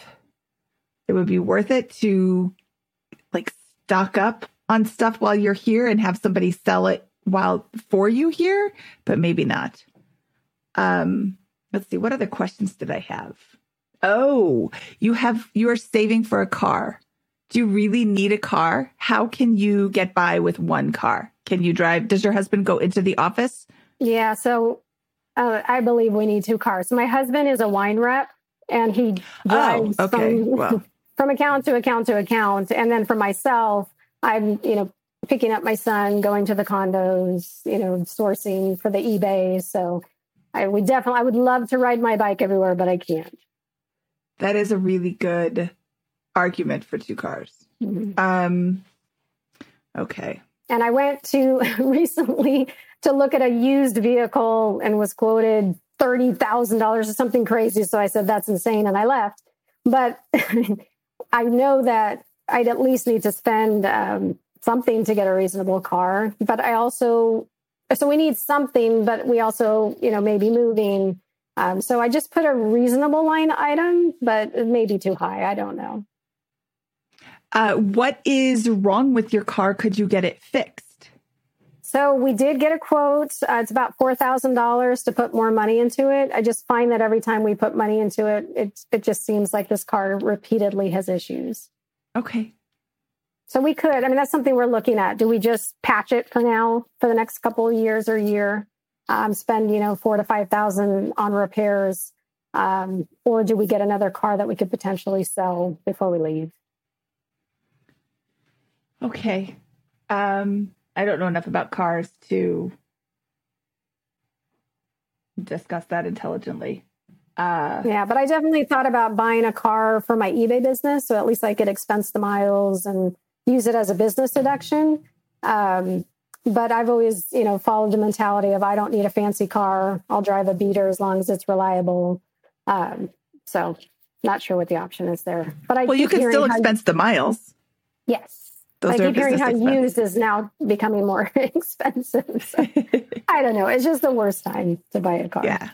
it would be worth it to like stock up on stuff while you're here and have somebody sell it while for you here, but maybe not. Um, let's see. What other questions did I have? Oh, you have, you are saving for a car. Do you really need a car? How can you get by with one car? Can you drive? Does your husband go into the office? Yeah. So uh, I believe we need two cars. My husband is a wine rep and he drives oh, okay. from, well. from account to account to account. And then for myself, I'm, you know, picking up my son, going to the condos, you know, sourcing for the eBay. So I would definitely, I would love to ride my bike everywhere, but I can't. That is a really good argument for two cars. Mm-hmm. Um, okay. And I went to recently to look at a used vehicle and was quoted thirty thousand dollars or something crazy. So I said, that's insane. And I left. But I know that I'd at least need to spend um, something to get a reasonable car. But I also, so we need something, but we also, you know, maybe moving. Um, so I just put a reasonable line item, but it may be too high. I don't know. Uh, what is wrong with your car? Could you get it fixed? So we did get a quote. Uh, it's about four thousand dollars to put more money into it. I just find that every time we put money into it, it, it just seems like this car repeatedly has issues. Okay. So we could, I mean, that's something we're looking at. Do we just patch it for now for the next couple of years or year? Um, spend, you know, four to five thousand on repairs. Um, or do we get another car that we could potentially sell before we leave? Okay. Um, I don't know enough about cars to discuss that intelligently. Uh, yeah, but I definitely thought about buying a car for my eBay business. So at least I could expense the miles and use it as a business deduction. Um, but I've always, you know, followed the mentality of I don't need a fancy car. I'll drive a beater as long as it's reliable. Um, so not sure what the option is there. But I well, you can still expense you, the miles. Yes. Those I keep hearing how expenses. Used is now becoming more expensive. So, I don't know. It's just the worst time to buy a car. Yeah.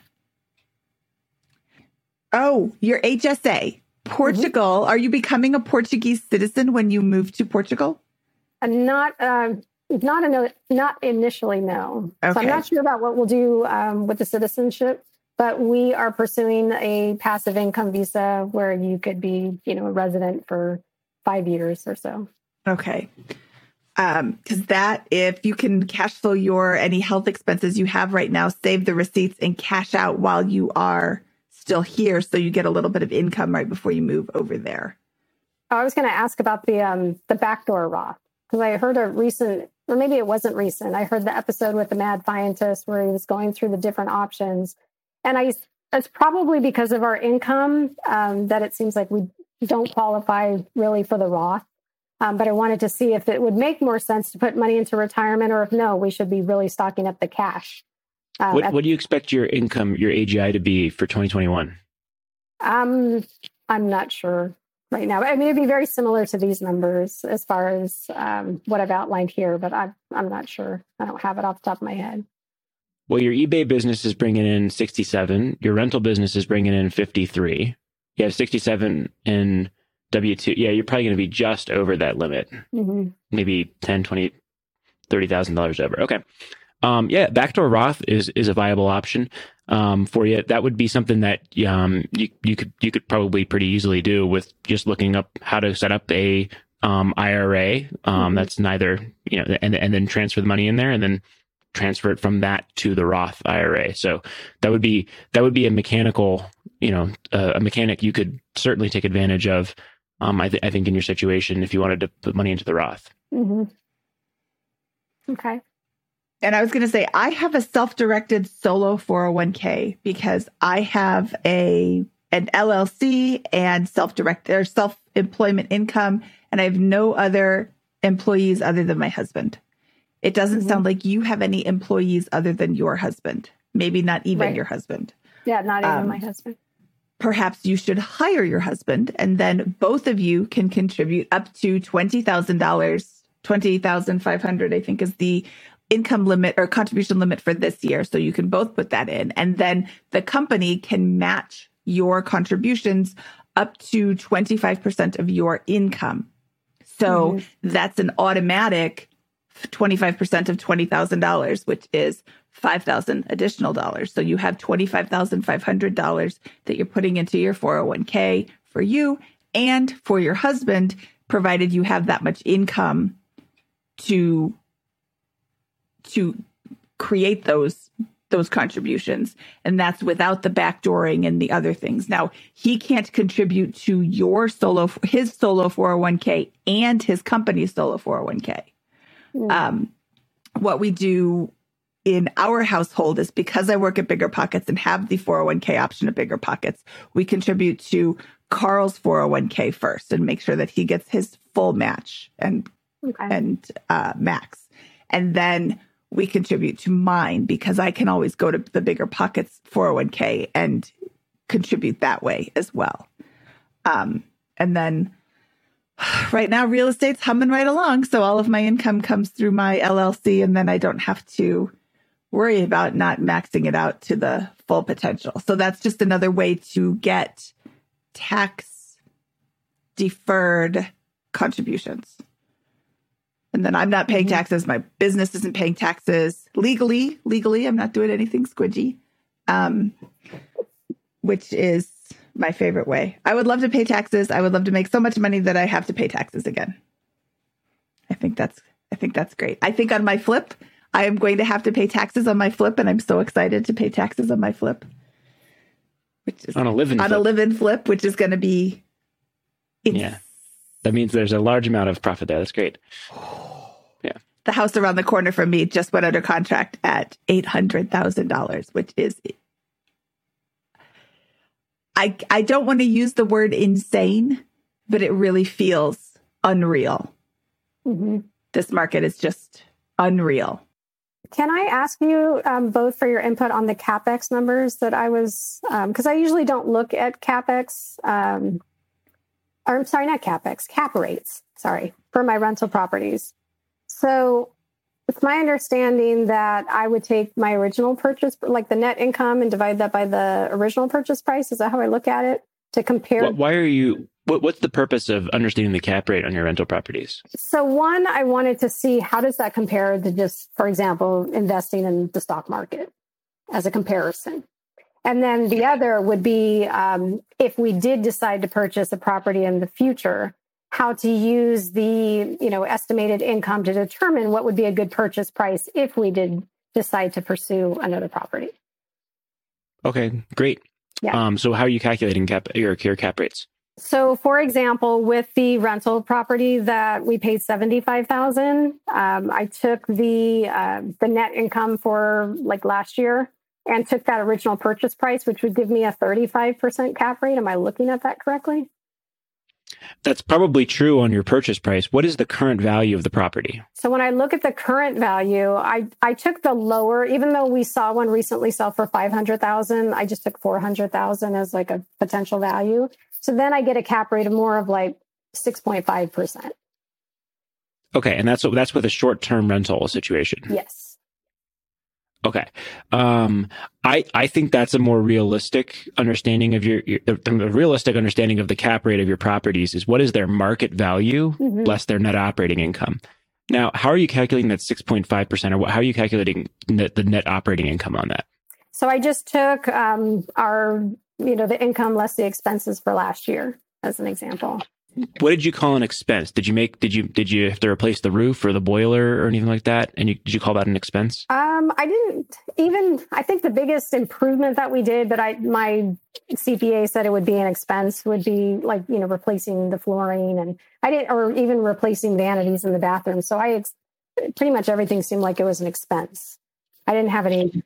Oh, your H S A. Portugal. Mm-hmm. Are you becoming a Portuguese citizen when you move to Portugal? Uh, not, uh, not, a, not initially, no. Okay. So I'm not sure about what we'll do um, with the citizenship, but we are pursuing a passive income visa where you could be, you know, a resident for five years or so. Okay. Um, because that, if you can cash flow your any health expenses you have right now, save the receipts and cash out while you are still here, so you get a little bit of income right before you move over there. I was going to ask about the um the backdoor Roth, because I heard a recent, or maybe it wasn't recent. I heard the episode with the mad scientist where he was going through the different options, and I it's probably because of our income um, that it seems like we don't qualify really for the Roth. Um, but I wanted to see if it would make more sense to put money into retirement, or if no, we should be really stocking up the cash. Um, what, at, what do you expect your income, your A G I, to be for twenty twenty-one? Um, I'm not sure right now. I mean, it'd be very similar to these numbers as far as um, what I've outlined here, but I'm I'm not sure. I don't have it off the top of my head. Well, your eBay business is bringing in sixty-seven. Your rental business is bringing in fifty-three. You have sixty-seven in W two. Yeah, you're probably going to be just over that limit. Mm-hmm. Maybe ten, twenty, thirty thousand dollars over. Okay. Um, yeah, backdoor Roth is is a viable option um, for you. That would be something that um, you you could you could probably pretty easily do with just looking up how to set up a um, I R A um, mm-hmm. that's neither, you know, and and then transfer the money in there and then transfer it from that to the Roth I R A. So that would be that would be a mechanical, you know, uh, a mechanic you could certainly take advantage of. Um, I, th- I think in your situation, if you wanted to put money into the Roth. Mm-hmm. Okay. And I was going to say, I have a self-directed solo four oh one k because I have a an L L C and self-directed or self-employment income, and I have no other employees other than my husband. It doesn't mm-hmm. sound like you have any employees other than your husband. Maybe not even right. your husband. Yeah, not even um, my husband. Perhaps you should hire your husband, and then both of you can contribute up to twenty thousand dollars. twenty thousand five hundred dollars, I think, is the income limit or contribution limit for this year. So you can both put that in. And then the company can match your contributions up to twenty-five percent of your income. So mm-hmm. that's an automatic twenty-five percent of twenty thousand dollars, which is five thousand dollars additional dollars. So you have twenty-five thousand five hundred dollars that you're putting into your four oh one k for you and for your husband, provided you have that much income to to create those those contributions. And that's without the backdooring and the other things. Now, he can't contribute to your solo, his solo four oh one k and his company's solo four oh one k. Mm. Um, what we do in our household is, because I work at Bigger Pockets and have the four oh one k option at Bigger Pockets, we contribute to Carl's four oh one k first and make sure that he gets his full match and okay. and uh, max. And then we contribute to mine, because I can always go to the Bigger Pockets four oh one k and contribute that way as well. Um, and then right now, real estate's humming right along. So all of my income comes through my L L C, and then I don't have to worry about not maxing it out to the full potential. So that's just another way to get tax deferred contributions. And then I'm not paying mm-hmm. taxes. My business isn't paying taxes legally. Legally, I'm not doing anything squidgy, um, which is my favorite way. I would love to pay taxes. I would love to make so much money that I have to pay taxes again. I think that's I think that's great. I think on my flip, I am going to have to pay taxes on my flip, and I'm so excited to pay taxes on my flip. Which is on a live-in on flip. a live-in flip, which is going to be yeah. That means there's a large amount of profit there. That's great. Yeah. The house around the corner from me just went under contract at eight hundred thousand dollars, which is, I, I don't want to use the word insane, but it really feels unreal. Mm-hmm. This market is just unreal. Can I ask you um, both for your input on the CapEx numbers that I was, because um, I usually don't look at CapEx, um, or I'm sorry, not CapEx, cap rates, sorry, for my rental properties. So it's my understanding that I would take my original purchase, like the net income, and divide that by the original purchase price. Is that how I look at it to compare? Why are you, what, what's the purpose of understanding the cap rate on your rental properties? So one, I wanted to see how does that compare to just, for example, investing in the stock market as a comparison. And then the other would be um, if we did decide to purchase a property in the future, how to use the, you know, estimated income to determine what would be a good purchase price if we did decide to pursue another property. Okay, great. Yeah. Um, so how are you calculating cap your, your cap rates? So, for example, with the rental property that we paid seventy-five thousand dollars, um, I took the uh, the net income for like last year and took that original purchase price, which would give me a thirty-five percent cap rate. Am I looking at that correctly? That's probably true on your purchase price. What is the current value of the property? So when I look at the current value, I, I took the lower, even though we saw one recently sell for five hundred thousand dollars, I just took four hundred thousand dollars as like a potential value. So then I get a cap rate of more of like six point five percent. Okay. And that's, that's with a short-term rental situation. Yes. Okay. Um, I, I think that's a more realistic understanding of your, your the realistic understanding of the cap rate of your properties is what is their market value mm-hmm. less their net operating income. Now, how are you calculating that six point five percent or what, how are you calculating net, the net operating income on that? So I just took um, our, you know, the income less the expenses for last year as an example. What did you call an expense? Did you make, did you, did you have to replace the roof or the boiler or anything like that? And you, did you call that an expense? Um, I didn't even, I think the biggest improvement that we did, but I, my C P A said it would be an expense would be like, you know, replacing the flooring and I didn't, or even replacing vanities in the bathroom. So I, pretty much everything seemed like it was an expense. I didn't have any,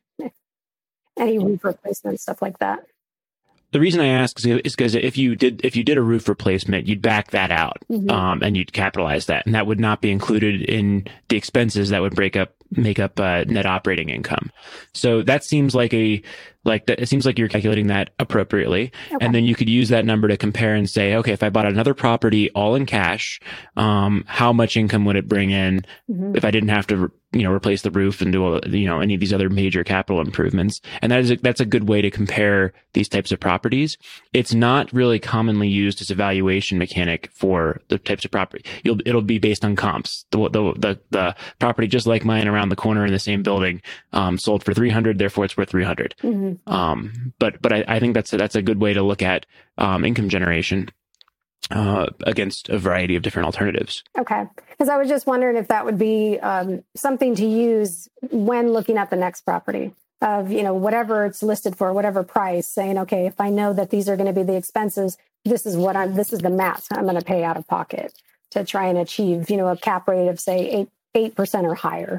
any roof replacement, stuff like that. The reason I ask is because if you did if you did a roof replacement, you'd back that out mm-hmm. um, and you'd capitalize that, and that would not be included in the expenses that would break up make up uh, net operating income. So that seems like a like that. It seems like you're calculating that appropriately, okay. And then you could use that number to compare and say, okay, if I bought another property all in cash, um, how much income would it bring in mm-hmm. if I didn't have to you know replace the roof and do you know any of these other major capital improvements? And that is a, that's a good way to compare these types of properties. It's not really commonly used as a valuation mechanic for the types of property. You'll it'll be based on comps. The the the, the property just like mine around the corner in the same building um, sold for three hundred, therefore it's worth three hundred. Mm-hmm. Um, but but I, I think that's a, that's a good way to look at um, income generation uh, against a variety of different alternatives. Okay, because I was just wondering if that would be um, something to use when looking at the next property of you know whatever it's listed for, whatever price. Saying okay, if I know that these are going to be the expenses, this is what I'm. This is the math I'm going to pay out of pocket to try and achieve you know a cap rate of say eight eight percent or higher.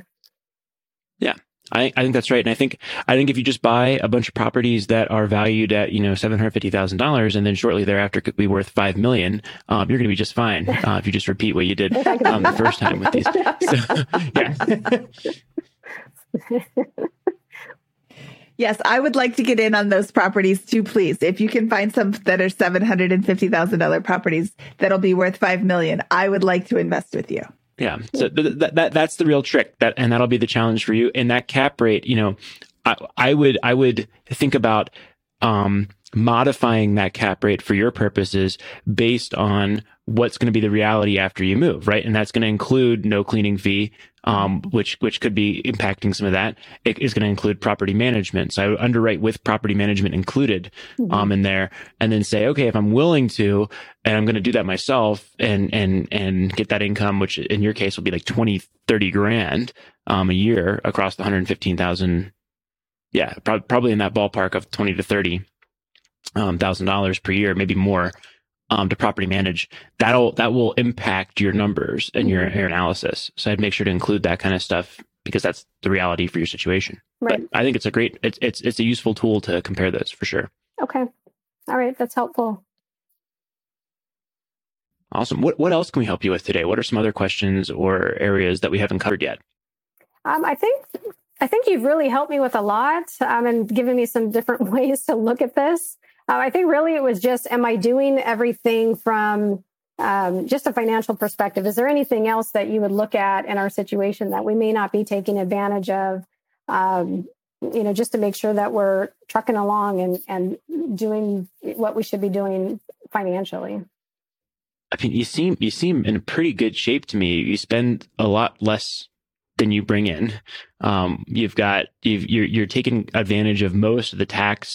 Yeah. I, I think that's right. And I think, I think if you just buy a bunch of properties that are valued at, you know, seven hundred fifty thousand dollars and then shortly thereafter could be worth five million dollars, um, you're going to be just fine. Uh, if you just repeat what you did um, the first time with these. So, yeah. Yes, I would like to get in on those properties too, please. If you can find some that are seven hundred fifty thousand dollars properties that'll be worth five million dollars, I would like to invest with you. Yeah. So th- th- that, that's the real trick that, and that'll be the challenge for you. And that cap rate, you know, I, I would, I would think about, um, modifying that cap rate for your purposes based on what's going to be the reality after you move, right? And that's going to include no cleaning fee, um, which, which could be impacting some of that. It is going to include property management. So I would underwrite with property management included, mm-hmm. um, in there and then say, okay, if I'm willing to, and I'm going to do that myself and, and, and get that income, which in your case will be like twenty, thirty grand, um, a year across the one hundred fifteen thousand. Yeah, pro- probably in that ballpark of twenty to thirty, um, thousand dollars per year, maybe more. Um, to property manage, that'll, that will impact your numbers and your, your analysis. So I'd make sure to include that kind of stuff because that's the reality for your situation. Right. But I think it's a great, it's, it's, it's a useful tool to compare those for sure. Okay. All right. That's helpful. Awesome. What, what else can we help you with today? What are some other questions or areas that we haven't covered yet? Um, I think, I think you've really helped me with a lot um, and given me some different ways to look at this. Uh, I think really it was just, am I doing everything from um, just a financial perspective? Is there anything else that you would look at in our situation that we may not be taking advantage of, um, you know, just to make sure that we're trucking along and, and doing what we should be doing financially? I mean, you seem, you seem in pretty good shape to me. You spend a lot less than you bring in. Um, you've got, you've, you're, you're taking advantage of most of the tax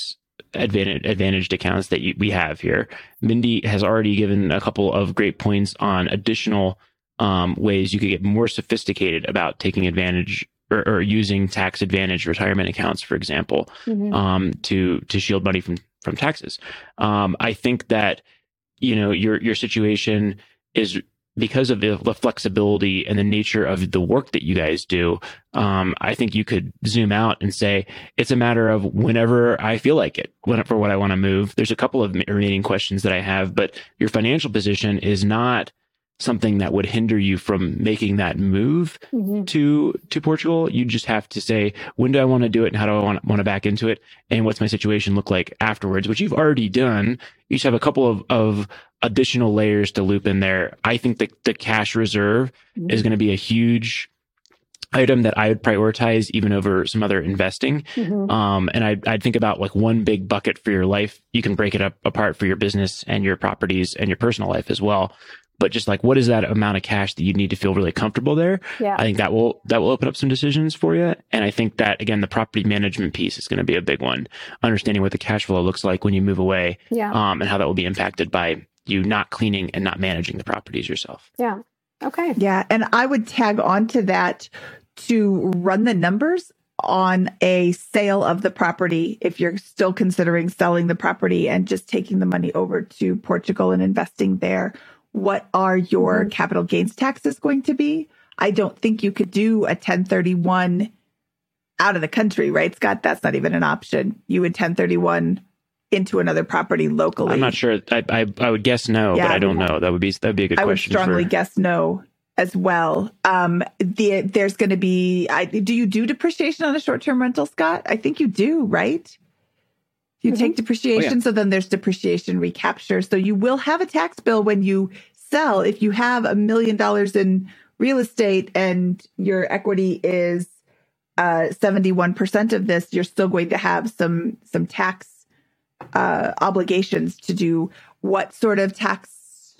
advantage, advantaged accounts that you, we have here. Mindy has already given a couple of great points on additional um, ways you could get more sophisticated about taking advantage or, or using tax advantage retirement accounts, for example, mm-hmm. um, to to shield money from from taxes. Um, I think that you know your your situation is, because of the, the flexibility and the nature of the work that you guys do, um, I think you could zoom out and say, it's a matter of whenever I feel like it, when, for what I want to move. There's a couple of remaining questions that I have, but your financial position is not something that would hinder you from making that move mm-hmm. to to Portugal. You just have to say, when do I want to do it and how do I want, want to back into it? And what's my situation look like afterwards, which you've already done. You just have a couple of, of additional layers to loop in there. I think the, the cash reserve mm-hmm. is going to be a huge item that I would prioritize even over some other investing. Mm-hmm. Um, and I'd, I'd think about like one big bucket for your life. You can break it up apart for your business and your properties and your personal life as well. But just like, what is that amount of cash that you need to feel really comfortable there? Yeah. I think that will, that will open up some decisions for you. And I think that, again, the property management piece is going to be a big one. Understanding what the cash flow looks like when you move away, yeah. um, and how that will be impacted by you not cleaning and not managing the properties yourself. Yeah. Okay. Yeah. And I would tag on to that to run the numbers on a sale of the property if you're still considering selling the property and just taking the money over to Portugal and investing there. What are your mm-hmm. capital gains taxes going to be? I don't think you could do a ten thirty-one out of the country, right, Scott? That's not even an option. You would ten thirty-one into another property locally. I'm not sure. I I, I would guess no, yeah, but I don't know. That would be that would be a good I question. I would strongly for... guess no as well. Um, the there's going to be. I, do you do depreciation on a short-term rental, Scott? I think you do, right? You mm-hmm. take depreciation, oh, yeah. so then there's depreciation recapture. So you will have a tax bill when you sell. If you have a million dollars in real estate and your equity is uh, seventy-one percent of this, you're still going to have some some tax uh, obligations to do. What sort of tax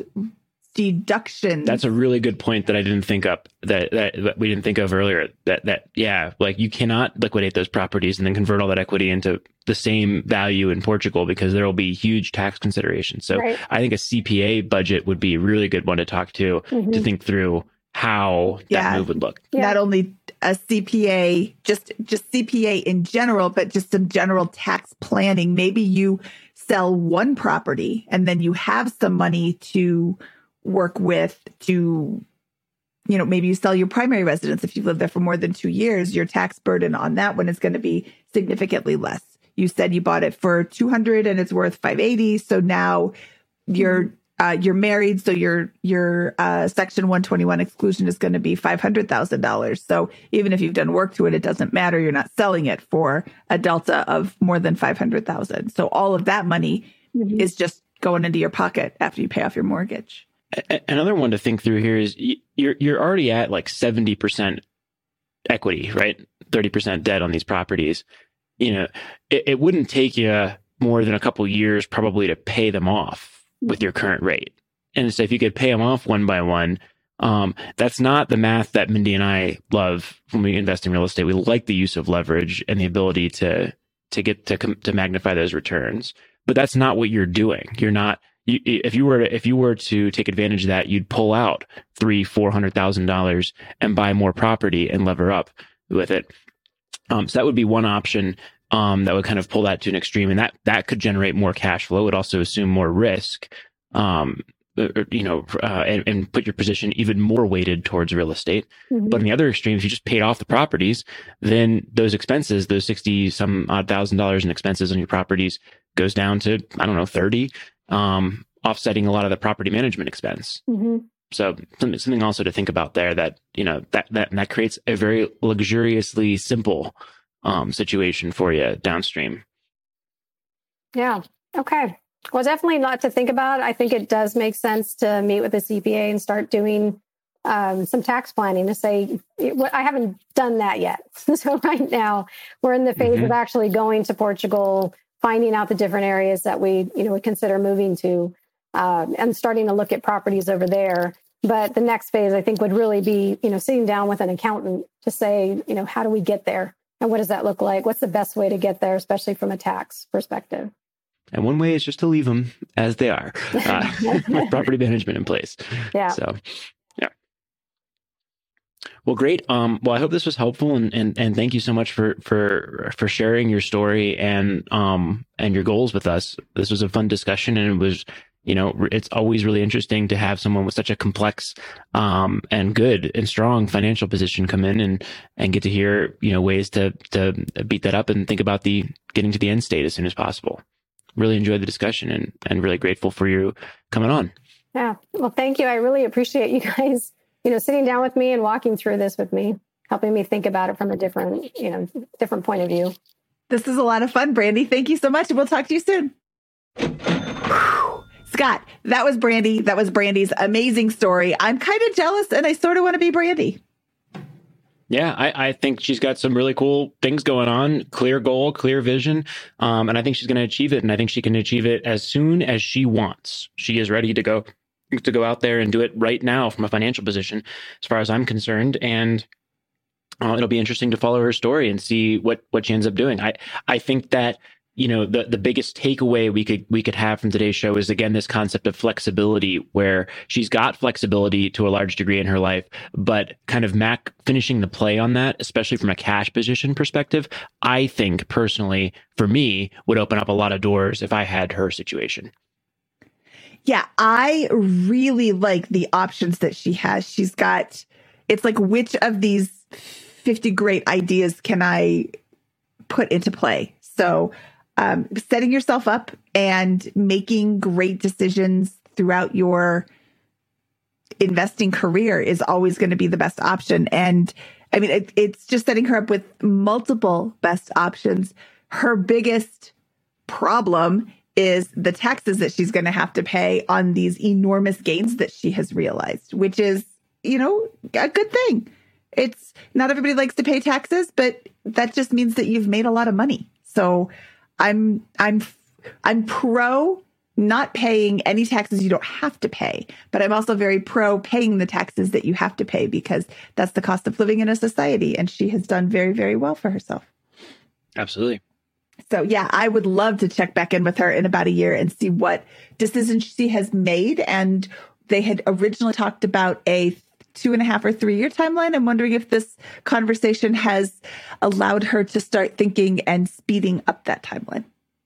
deduction? That's a really good point that I didn't think up that, that that we didn't think of earlier. That that yeah, like you cannot liquidate those properties and then convert all that equity into the same value in Portugal because there will be huge tax considerations. So right. I think a C P A budget would be a really good one to talk to mm-hmm. to think through how yeah. that move would look. Yeah. Not only a C P A, just just C P A in general, but just some general tax planning. Maybe you sell one property and then you have some money to work with to, you know, maybe you sell your primary residence. If you've lived there for more than two years, your tax burden on that one is going to be significantly less. You said you bought it for two hundred and it's worth five eighty. So now you're, uh, you're married. So your, your, uh, section one twenty-one exclusion is going to be five hundred thousand dollars. So even if you've done work to it, it doesn't matter. You're not selling it for a delta of more than five hundred thousand. So all of that money mm-hmm. is just going into your pocket after you pay off your mortgage. Another one to think through here is you're you're already at like seventy percent equity, right? thirty percent debt on these properties. You know, it, it wouldn't take you more than a couple of years probably to pay them off with your current rate. And so if you could pay them off one by one, um, that's not the math that Mindy and I love when we invest in real estate. We like the use of leverage and the ability to to get to to magnify those returns. But that's not what you're doing. You're not. You, if you were to, if you were to take advantage of that, you'd pull out three, four hundred thousand dollars and buy more property and lever up with it. Um, so that would be one option um, that would kind of pull that to an extreme, and that that could generate more cash flow. It would also assume more risk, um, or, you know, uh, and, and put your position even more weighted towards real estate. Mm-hmm. But on the other extreme, if you just paid off the properties, then those expenses, those sixty some odd thousand dollars in expenses on your properties, goes down to I don't know thirty. Um, offsetting a lot of the property management expense. Mm-hmm. So something also to think about there that, you know, that, that, that creates a very luxuriously simple, um, situation for you downstream. Yeah. Okay. Well, definitely a lot to think about. I think it does make sense to meet with a C P A and start doing, um, some tax planning to say, I haven't done that yet. So right now we're in the phase mm-hmm. of actually going to Portugal, finding out the different areas that we, you know, would consider moving to, uh, and starting to look at properties over there. But the next phase, I think, would really be, you know, sitting down with an accountant to say, you know, how do we get there? And what does that look like? What's the best way to get there, especially from a tax perspective? And one way is just to leave them as they are, uh, with property management in place. Yeah. So, yeah. Well, great. Um, well, I hope this was helpful, and, and, and thank you so much for, for, for sharing your story and, um, and your goals with us. This was a fun discussion, and it was, you know, it's always really interesting to have someone with such a complex, um, and good and strong financial position come in and, and get to hear, you know, ways to, to beat that up and think about the getting to the end state as soon as possible. Really enjoyed the discussion, and, and really grateful for you coming on. Yeah. Well, thank you. I really appreciate you guys, you know, sitting down with me and walking through this with me, helping me think about it from a different, you know, different point of view. This is a lot of fun, Brandy. Thank you so much. And we'll talk to you soon. Scott, that was Brandy. That was Brandy's amazing story. I'm kind of jealous, and I sort of want to be Brandy. Yeah, I, I think she's got some really cool things going on, clear goal, clear vision. Um, and I think she's going to achieve it. And I think she can achieve it as soon as she wants. She is ready to go, to go out there and do it right now from a financial position, as far as I'm concerned. And uh, it'll be interesting to follow her story and see what, what she ends up doing. I, I think that, you know, the, the biggest takeaway we could we could have from today's show is, again, this concept of flexibility, where she's got flexibility to a large degree in her life, but kind of Mac finishing the play on that, especially from a cash position perspective, I think personally, for me, would open up a lot of doors if I had her situation. Yeah, I really like the options that she has. She's got, it's like, which of these fifty great ideas can I put into play? So Um, setting yourself up and making great decisions throughout your investing career is always going to be the best option. And I mean, it, it's just setting her up with multiple best options. Her biggest problem is the taxes that she's going to have to pay on these enormous gains that she has realized, which is, you know, a good thing. It's not everybody likes to pay taxes, but that just means that you've made a lot of money. So I'm I'm I'm pro not paying any taxes you don't have to pay, but I'm also very pro paying the taxes that you have to pay, because that's the cost of living in a society, and she has done very, very well for herself. Absolutely. So yeah, I would love to check back in with her in about a year and see what decisions she has made. And they had originally talked about a two and a half or three year timeline. I'm wondering if this conversation has allowed her to start thinking and speeding up that timeline.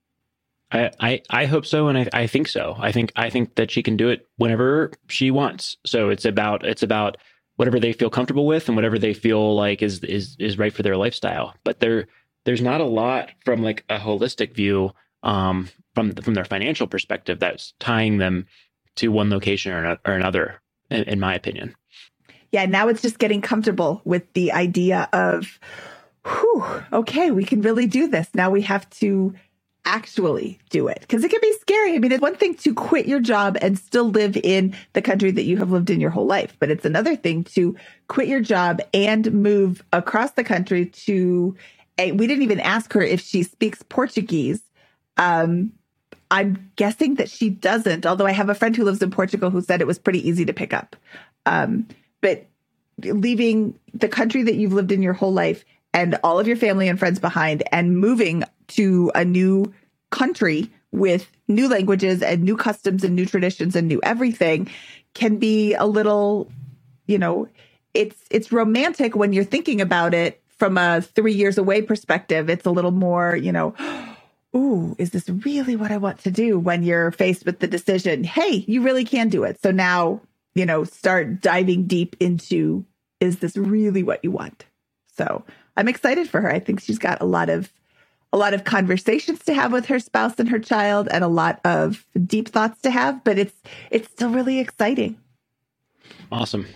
I, I, I hope so. And I, I think so. I think, I think that she can do it whenever she wants. So it's about, it's about whatever they feel comfortable with and whatever they feel like is, is, is right for their lifestyle. But there, there's not a lot from like a holistic view, um, from, from their financial perspective that's tying them to one location or, or another, in, in my opinion. Yeah, now it's just getting comfortable with the idea of, whew, okay, we can really do this. Now we have to actually do it, because it can be scary. I mean, it's one thing to quit your job and still live in the country that you have lived in your whole life, but it's another thing to quit your job and move across the country to a, we didn't even ask her if she speaks Portuguese. Um, I'm guessing that she doesn't, although I have a friend who lives in Portugal who said it was pretty easy to pick up. Um, But leaving the country that you've lived in your whole life and all of your family and friends behind and moving to a new country with new languages and new customs and new traditions and new everything can be a little, you know, it's it's romantic when you're thinking about it from a three years away perspective. It's a little more, you know, ooh, is this really what I want to do? When you're faced with the decision, hey, you really can do it. So now, you know, start diving deep into, is this really what you want? So I'm excited for her. I think she's got a lot of, a lot of conversations to have with her spouse and her child, and a lot of deep thoughts to have, but it's, it's still really exciting. Awesome.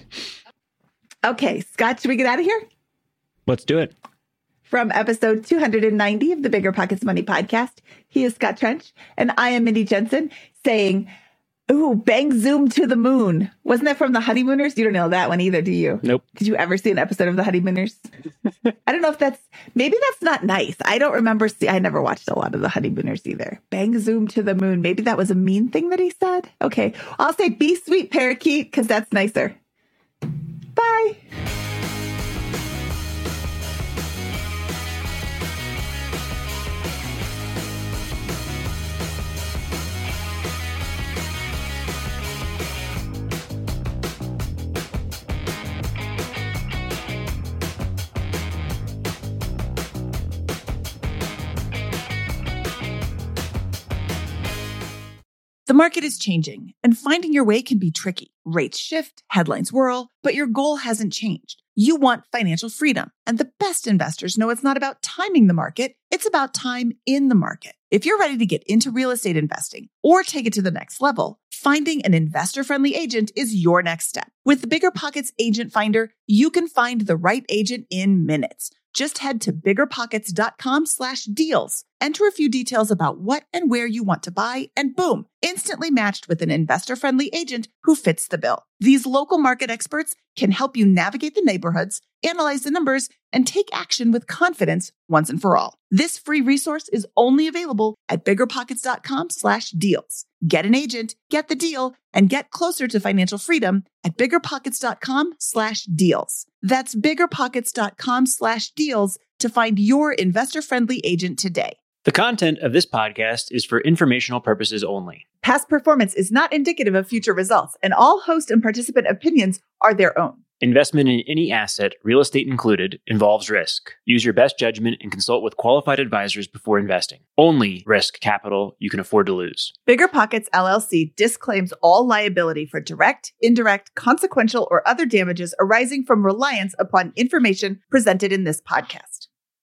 Okay, Scott, should we get out of here? Let's do it. From episode two hundred ninety of the Bigger Pockets Money podcast, he is Scott Trench, and I am Mindy Jensen, saying, ooh, bang zoom to the moon. Wasn't that from The Honeymooners? You don't know that one either, do you? Nope. Did you ever see an episode of The Honeymooners? I don't know if that's, maybe that's not nice. I don't remember. See, I never watched a lot of The Honeymooners either. Bang zoom to the moon. Maybe that was a mean thing that he said. Okay. I'll say be sweet, parakeet, because that's nicer. Bye. The market is changing, and finding your way can be tricky. Rates shift, headlines whirl, but your goal hasn't changed. You want financial freedom, and the best investors know it's not about timing the market, it's about time in the market. If you're ready to get into real estate investing or take it to the next level, finding an investor-friendly agent is your next step. With the BiggerPockets Agent Finder, you can find the right agent in minutes. Just head to biggerpockets.com slash deals. Enter a few details about what and where you want to buy, and boom, instantly matched with an investor-friendly agent who fits the bill. These local market experts can help you navigate the neighborhoods, analyze the numbers, and take action with confidence once and for all. This free resource is only available at biggerpockets.com slash deals. Get an agent, get the deal, and get closer to financial freedom at biggerpockets.com slash deals. That's biggerpockets.com slash deals to find your investor-friendly agent today. The content of this podcast is for informational purposes only. Past performance is not indicative of future results, and all host and participant opinions are their own. Investment in any asset, real estate included, involves risk. Use your best judgment and consult with qualified advisors before investing. Only risk capital you can afford to lose. BiggerPockets L L C disclaims all liability for direct, indirect, consequential, or other damages arising from reliance upon information presented in this podcast.